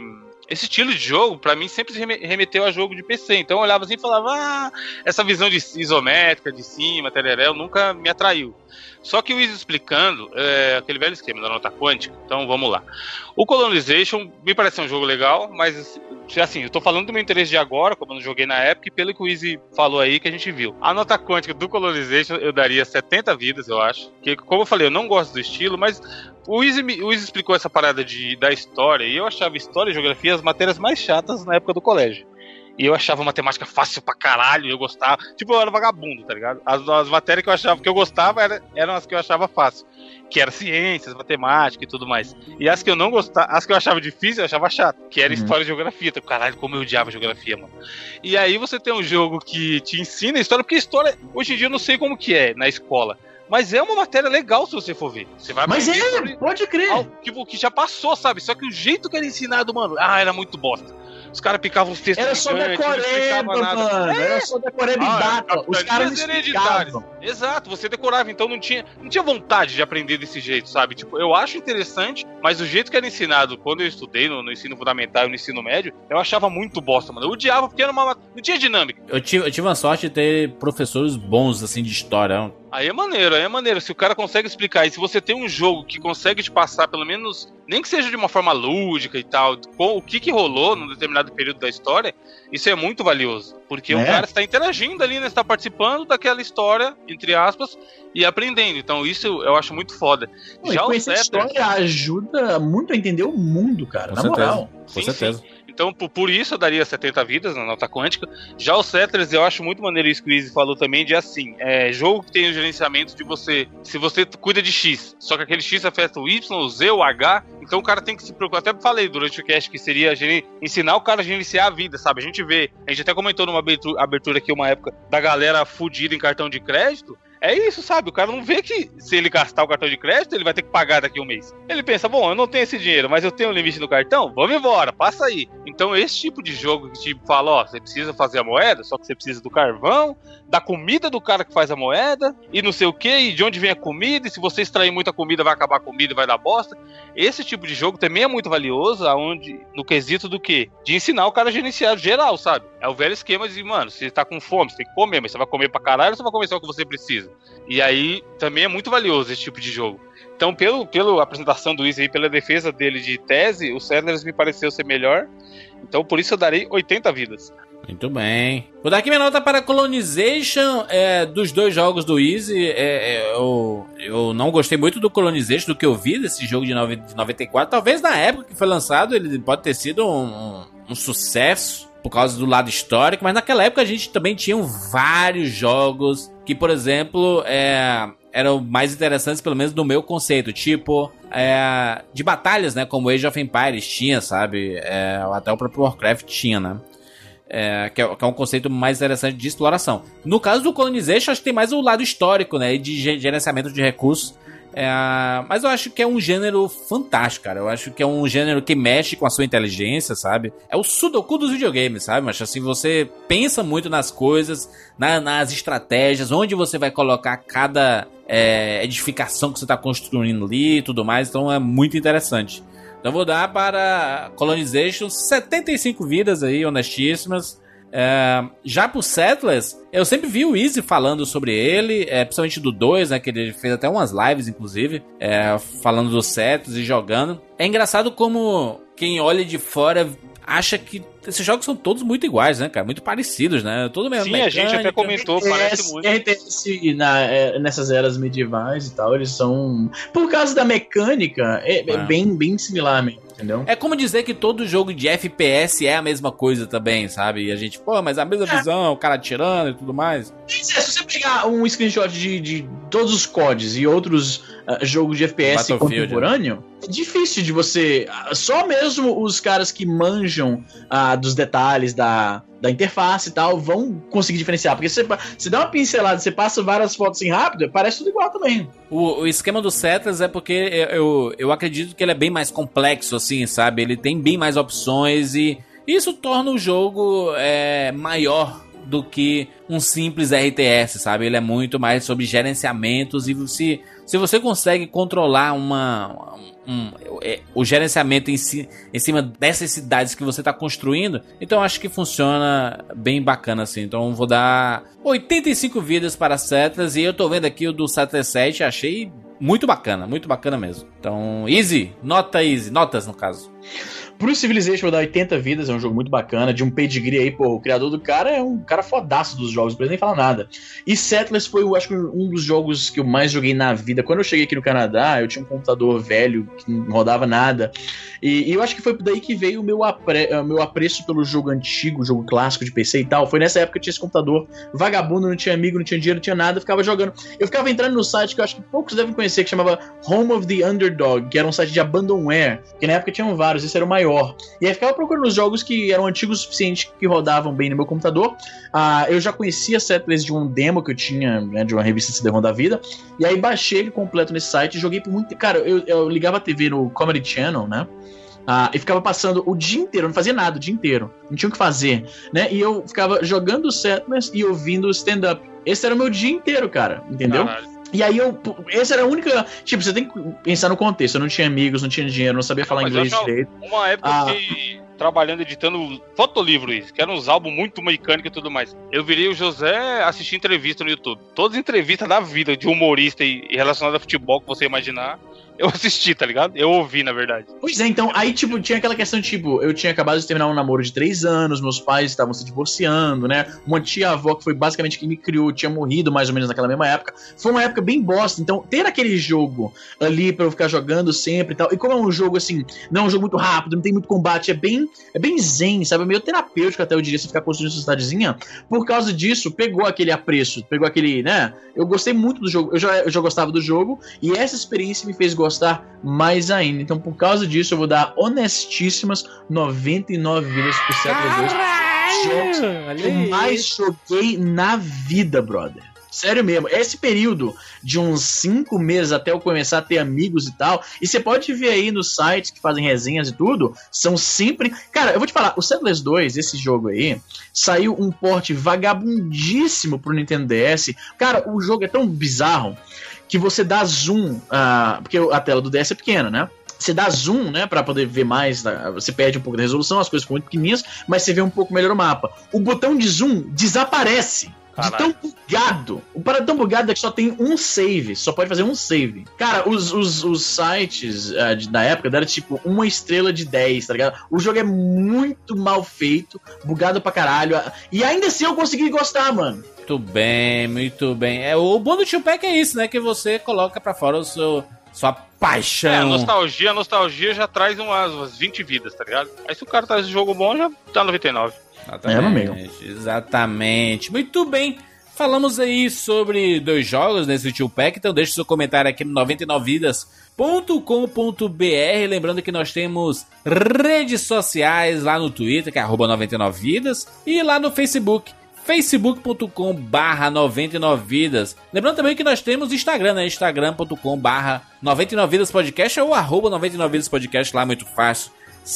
esse estilo de jogo, pra mim, sempre se remeteu a jogo de P C. Então eu olhava assim e falava, ah, essa visão de isométrica, de cima, tereréu, nunca me atraiu. Só que o Easy explicando, é, aquele velho esquema da nota quântica, então vamos lá. O Colonization me parece um jogo legal, mas assim, eu tô falando do meu interesse de agora, como eu não joguei na época, e pelo que o Easy falou aí, que a gente viu. A nota quântica do Colonization eu daria setenta vidas, eu acho. Que, como eu falei, eu não gosto do estilo, mas o Easy, o Easy explicou essa parada de, da história, e eu achava história e geografia as matérias mais chatas na época do colégio. E eu achava matemática fácil pra caralho, eu gostava. Tipo, eu era vagabundo, tá ligado? As, as matérias que eu achava que eu gostava era, eram as que eu achava fácil. Que era ciências, matemática e tudo mais. E as que eu não gostava, as que eu achava difícil, eu achava chato. Que era uhum. história e geografia. Então, caralho, como eu odiava geografia, mano. E aí você tem um jogo que te ensina história, porque história, hoje em dia eu não sei como que é na escola. Mas é uma matéria legal se você for ver. Você vai Mas é, sobre... pode crer. Algo que, que já passou, sabe? Só que o jeito que era ensinado, mano, ah, era muito bosta. Os caras picavam os textos. Era só decoreba, mano. É. Era só decoreba e ah, data. Os caras explicavam. Exato, você decorava, então não tinha, não tinha vontade de aprender desse jeito, sabe? Tipo, eu acho interessante, mas o jeito que era ensinado quando eu estudei no, no ensino fundamental e no ensino médio, eu achava muito bosta, mano. Eu odiava porque era uma, não tinha dinâmica. Eu tive, eu tive uma sorte de ter professores bons, assim, de história. Aí é maneiro, aí é maneiro. Se o cara consegue explicar, e se você tem um jogo que consegue te passar, pelo menos, nem que seja de uma forma lúdica e tal, com o que que rolou num determinado período da história, isso é muito valioso. Porque é. o cara está interagindo ali, né? Está participando daquela história, entre aspas, e aprendendo. Então isso eu acho muito foda. Pô, Já o essa história ajuda muito a entender o mundo, cara, com na certeza. moral. Com sim, certeza. Sim. Então, por, por isso eu daria setenta vidas na nota quântica. Já o Settlers, eu acho muito maneiro isso que o Easy falou também, de assim, é jogo que tem o gerenciamento de você, se você cuida de X, só que aquele X afeta o Y, o Z, o H, então o cara tem que se preocupar. Até falei durante o cast que seria ensinar o cara a gerenciar a vida, sabe? A gente vê, a gente até comentou numa abertura aqui uma época da galera fudida em cartão de crédito. É isso, sabe? O cara não vê que se ele gastar o cartão de crédito, ele vai ter que pagar daqui a um mês. Ele pensa, bom, eu não tenho esse dinheiro, mas eu tenho um limite no cartão, vamos embora, passa aí. Então esse tipo de jogo que tipo fala, ó, você precisa fazer a moeda, só que você precisa do carvão, da comida do cara que faz a moeda, e não sei o que, e de onde vem a comida, e se você extrair muita comida, vai acabar a comida e vai dar bosta. Esse tipo de jogo também é muito valioso, aonde, no quesito do quê? De ensinar o cara a gerenciar geral, sabe? É o velho esquema de, mano, você tá com fome, você tem que comer, mas você vai comer pra caralho ou você vai comer só o que você precisa? E aí, também é muito valioso esse tipo de jogo. Então, pelo, pela apresentação do Easy aí, pela defesa dele de tese, o Settlers me pareceu ser melhor. Então, por isso eu darei oitenta vidas. Muito bem. Vou dar aqui minha nota para Colonization. É, dos dois jogos do Easy, é, é, eu, eu não gostei muito do Colonization, do que eu vi desse jogo de noventa e quatro. Talvez na época que foi lançado, ele pode ter sido um, um sucesso por causa do lado histórico, mas naquela época a gente também tinha vários jogos que, por exemplo, é, eram mais interessantes, pelo menos no meu conceito, tipo é, de batalhas, né, como Age of Empires tinha, sabe, é, até o próprio Warcraft tinha, né, é, que, é, que é um conceito mais interessante de exploração. No caso do Colonization, acho que tem mais o lado histórico, né, e de gerenciamento de recursos. É, mas eu acho que é um gênero fantástico, cara. Eu acho que é um gênero que mexe com a sua inteligência, sabe? É o Sudoku dos videogames, sabe? Mas assim, você pensa muito nas coisas, na, nas estratégias, onde você vai colocar cada é, edificação que você está construindo ali e tudo mais. Então é muito interessante. Então vou dar para Colonization setenta e cinco vidas aí, honestíssimas. É, já pro Settlers, eu sempre vi o Easy falando sobre ele, é, principalmente do dois, né, que ele fez até umas lives, inclusive, é, falando do Settlers e jogando. É engraçado como quem olha de fora acha que esses jogos são todos muito iguais, né, cara? Muito parecidos, né? Todo mesmo. Sim, mecânica. A gente até comentou, R T S, parece muito. R T S na, é, nessas eras medievais e tal, eles são... Por causa da mecânica, é, é. é bem, bem similar mesmo. Entendeu? É como dizer que todo jogo de F P S é a mesma coisa também, sabe? E a gente, pô, mas a mesma é. visão, o cara atirando e tudo mais. Se você pegar um screenshot de, de todos os C O Ds e outros uh, jogos de F P S contemporâneo, é difícil de você... Uh, só mesmo os caras que manjam uh, dos detalhes da, da interface e tal vão conseguir diferenciar. Porque você, você dá uma pincelada, você passa várias fotos assim rápido, parece tudo igual também. O, o esquema do Settlers é porque eu, eu, eu acredito que ele é bem mais complexo, assim, sabe? Ele tem bem mais opções e isso torna o jogo é, maior do que um simples R T S, sabe? Ele é muito mais sobre gerenciamentos e se, se você consegue controlar uma... Um, é, o gerenciamento em, si, em cima dessas cidades que você está construindo, então acho que funciona bem bacana assim. Então vou dar oitenta e cinco vidas para Settlers, e eu tô vendo aqui o do Settlers sete, achei muito bacana, muito bacana mesmo. Então, Easy, nota Easy, notas no caso. Pro Civilization eu vou dar oitenta vidas, é um jogo muito bacana, de um pedigree aí, pô, o criador do cara é um cara fodaço dos jogos, não precisa nem falar nada. E Settlers foi, eu acho que um dos jogos que eu mais joguei na vida. Quando eu cheguei aqui no Canadá, eu tinha um computador velho, que não rodava nada, e, e eu acho que foi daí que veio o meu, apre, meu apreço pelo jogo antigo, jogo clássico de P C e tal. Foi nessa época que eu tinha esse computador vagabundo, não tinha amigo, não tinha dinheiro, não tinha nada, eu ficava jogando. Eu ficava entrando no site que eu acho que poucos devem conhecer, que chamava Home of the Underdog, que era um site de abandonware, que na época tinham vários, esse era o maior. E aí ficava procurando os jogos que eram antigos o suficiente, que rodavam bem no meu computador. Ah, eu já conhecia Settlers de um demo que eu tinha, né, de uma revista C D-ROM da vida, e aí baixei ele completo nesse site e joguei por muito... Cara, eu, eu ligava a T V no Comedy Channel, né? Ah, e ficava passando o dia inteiro, não fazia nada o dia inteiro, não tinha o que fazer, né? E eu ficava jogando Settlers e ouvindo stand-up. Esse era o meu dia inteiro, cara, entendeu? Caralho. E aí eu... Essa era a única... Tipo, você tem que pensar no contexto. Eu não tinha amigos, não tinha dinheiro, não sabia falar Mas inglês eu já- direito. Uma época Ah. que trabalhando, editando fotolivros, que eram uns álbuns muito mecânicos e tudo mais. Eu virei o José assistir entrevista no YouTube. Todas as entrevistas da vida de humorista e, e relacionado a futebol que você imaginar, eu assisti, tá ligado? Eu ouvi, na verdade. Pois é, então, aí, tipo, tinha aquela questão, tipo, eu tinha acabado de terminar um namoro de três anos, meus pais estavam se divorciando, né? Uma tia-avó, que foi basicamente quem me criou, tinha morrido mais ou menos naquela mesma época. Foi uma época bem bosta, então, ter aquele jogo ali pra eu ficar jogando sempre e tal, e como é um jogo, assim, não é um jogo muito rápido, não tem muito combate, é bem, é bem zen, sabe? É meio terapêutico até, eu diria, você ficar construindo sua cidadezinha. Por causa disso, pegou aquele apreço, pegou aquele, né? Eu gostei muito do jogo, eu já, eu já gostava do jogo, e essa experiência me fez gostar mais ainda. Então, por causa disso, eu vou dar honestíssimas noventa e nove vidas por Settlers dois. Jogos que eu mais joguei na vida, brother. Sério mesmo. Esse período de uns cinco meses até eu começar a ter amigos e tal, e você pode ver aí nos sites que fazem resenhas e tudo, são sempre... Cara, eu vou te falar, o Settlers dois, esse jogo aí, saiu um porte vagabundíssimo pro Nintendo D S. Cara, o jogo é tão bizarro que você dá zoom, uh, porque a tela do D S é pequena, né? Você dá zoom, né, pra poder ver mais, uh, você perde um pouco da resolução, as coisas ficam muito pequenininhas, mas você vê um pouco melhor o mapa. O botão de zoom desaparece. De tão bugado. O parado tão bugado é que só tem um save. Só pode fazer um save. Cara, os, os, os sites uh, de, da época deram tipo uma estrela de dez, tá ligado? O jogo é muito mal feito, bugado pra caralho. E ainda assim eu consegui gostar, mano. Muito bem, muito bem. É, o bom do Tio Pack é isso, né? Que você coloca pra fora o seu, sua paixão. É, a nostalgia, a nostalgia já traz umas, umas vinte vidas, tá ligado? Aí se o cara traz um jogo bom, já tá noventa e nove. Exatamente, é, exatamente. Muito bem. Falamos aí sobre dois jogos nesse Tio Pack, então deixe seu comentário aqui no noventa e nove vidas ponto com ponto b r. Lembrando que nós temos redes sociais lá no Twitter, que é arroba noventa e nove vidas, e lá no Facebook, facebook ponto com barra noventa e nove vidas. Lembrando também que nós temos Instagram, né? instagram ponto com barra noventa e nove vidas podcast ou arroba noventa e nove vidas podcast, lá muito fácil.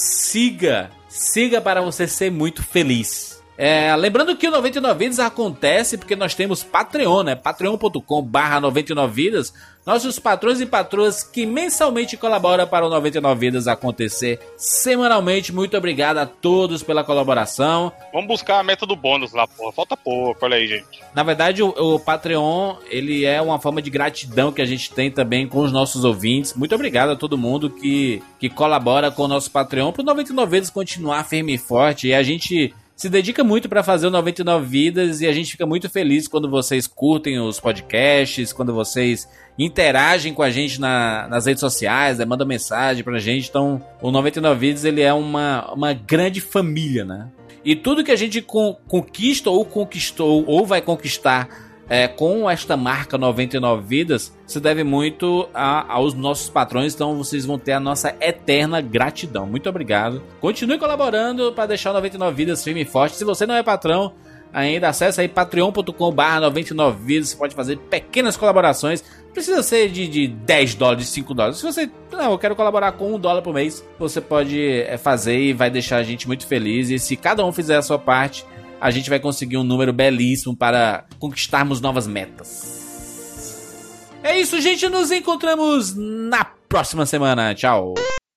Siga, siga para você ser muito feliz. É, lembrando que o noventa e nove vidas acontece porque nós temos Patreon, né? patreon ponto com barra noventa e nove vidas. Nossos patrões e patroas que mensalmente colaboram para o noventa e nove vidas acontecer semanalmente. Muito obrigado a todos pela colaboração. Vamos buscar a meta do bônus lá, porra. Falta pouco, olha aí, gente. Na verdade, o, o Patreon, ele é uma forma de gratidão que a gente tem também com os nossos ouvintes. Muito obrigado a todo mundo que, que colabora com o nosso Patreon para o noventa e nove vidas continuar firme e forte. E a gente se dedica muito para fazer o noventa e nove vidas e a gente fica muito feliz quando vocês curtem os podcasts, quando vocês interagem com a gente na, nas redes sociais, né, mandam mensagem pra gente. Então, o noventa e nove vidas, ele é uma, uma grande família, né? E tudo que a gente con- conquista ou conquistou ou vai conquistar é, com esta marca noventa e nove vidas se deve muito a, aos nossos patrões. Então vocês vão ter a nossa eterna gratidão. Muito obrigado. Continue colaborando para deixar o noventa e nove vidas firme e forte. Se você não é patrão ainda, acessa aí patreon ponto com barra noventa e nove vidas. Você pode fazer pequenas colaborações. Não precisa ser de, de dez dólares, de cinco dólares. Se você, não, eu quero colaborar com um dólar por mês, você pode é, fazer e vai deixar a gente muito feliz. E se cada um fizer a sua parte, a gente vai conseguir um número belíssimo para conquistarmos novas metas. É isso, gente. Nos encontramos na próxima semana. Tchau.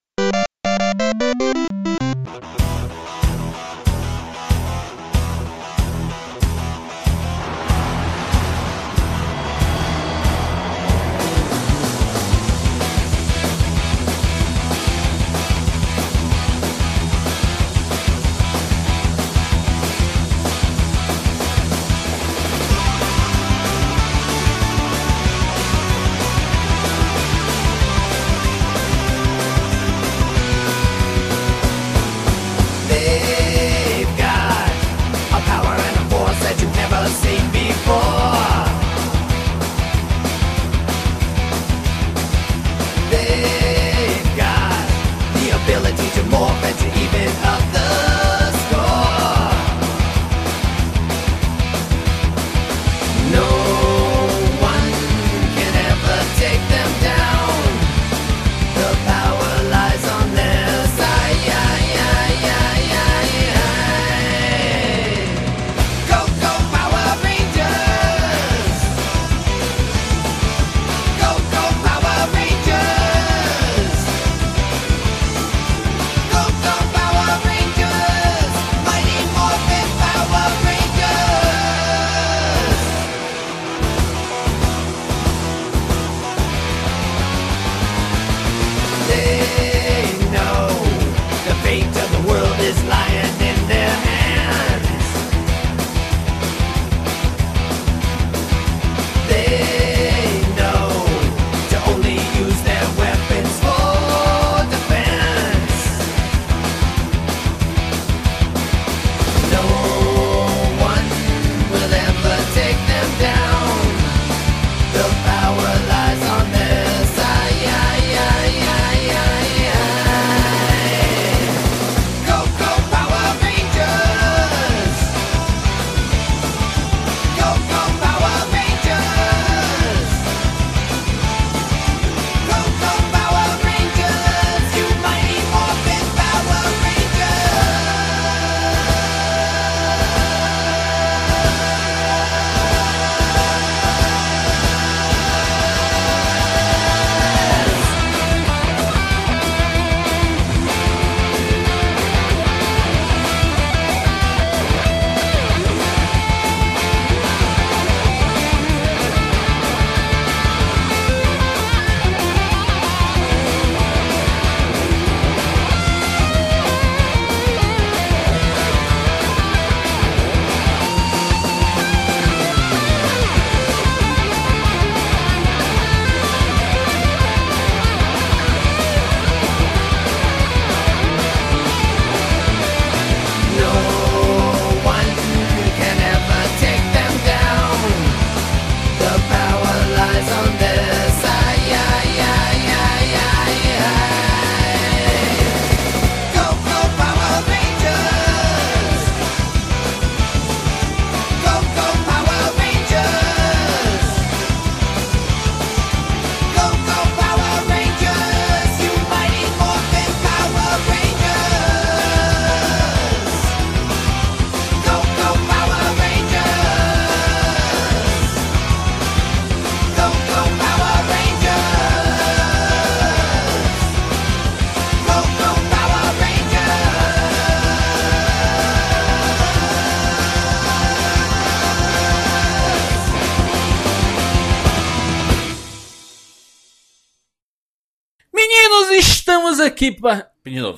Estamos aqui para... De novo.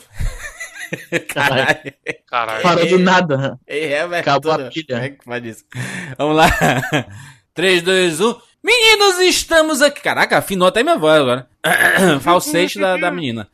Caralho. Caralho. Parou do nada. É, é, acabou a pilha. É que faz isso. Vamos lá. três, dois, um. Meninos, estamos aqui. Caraca, afinou até minha voz agora. Falsete da, da menina.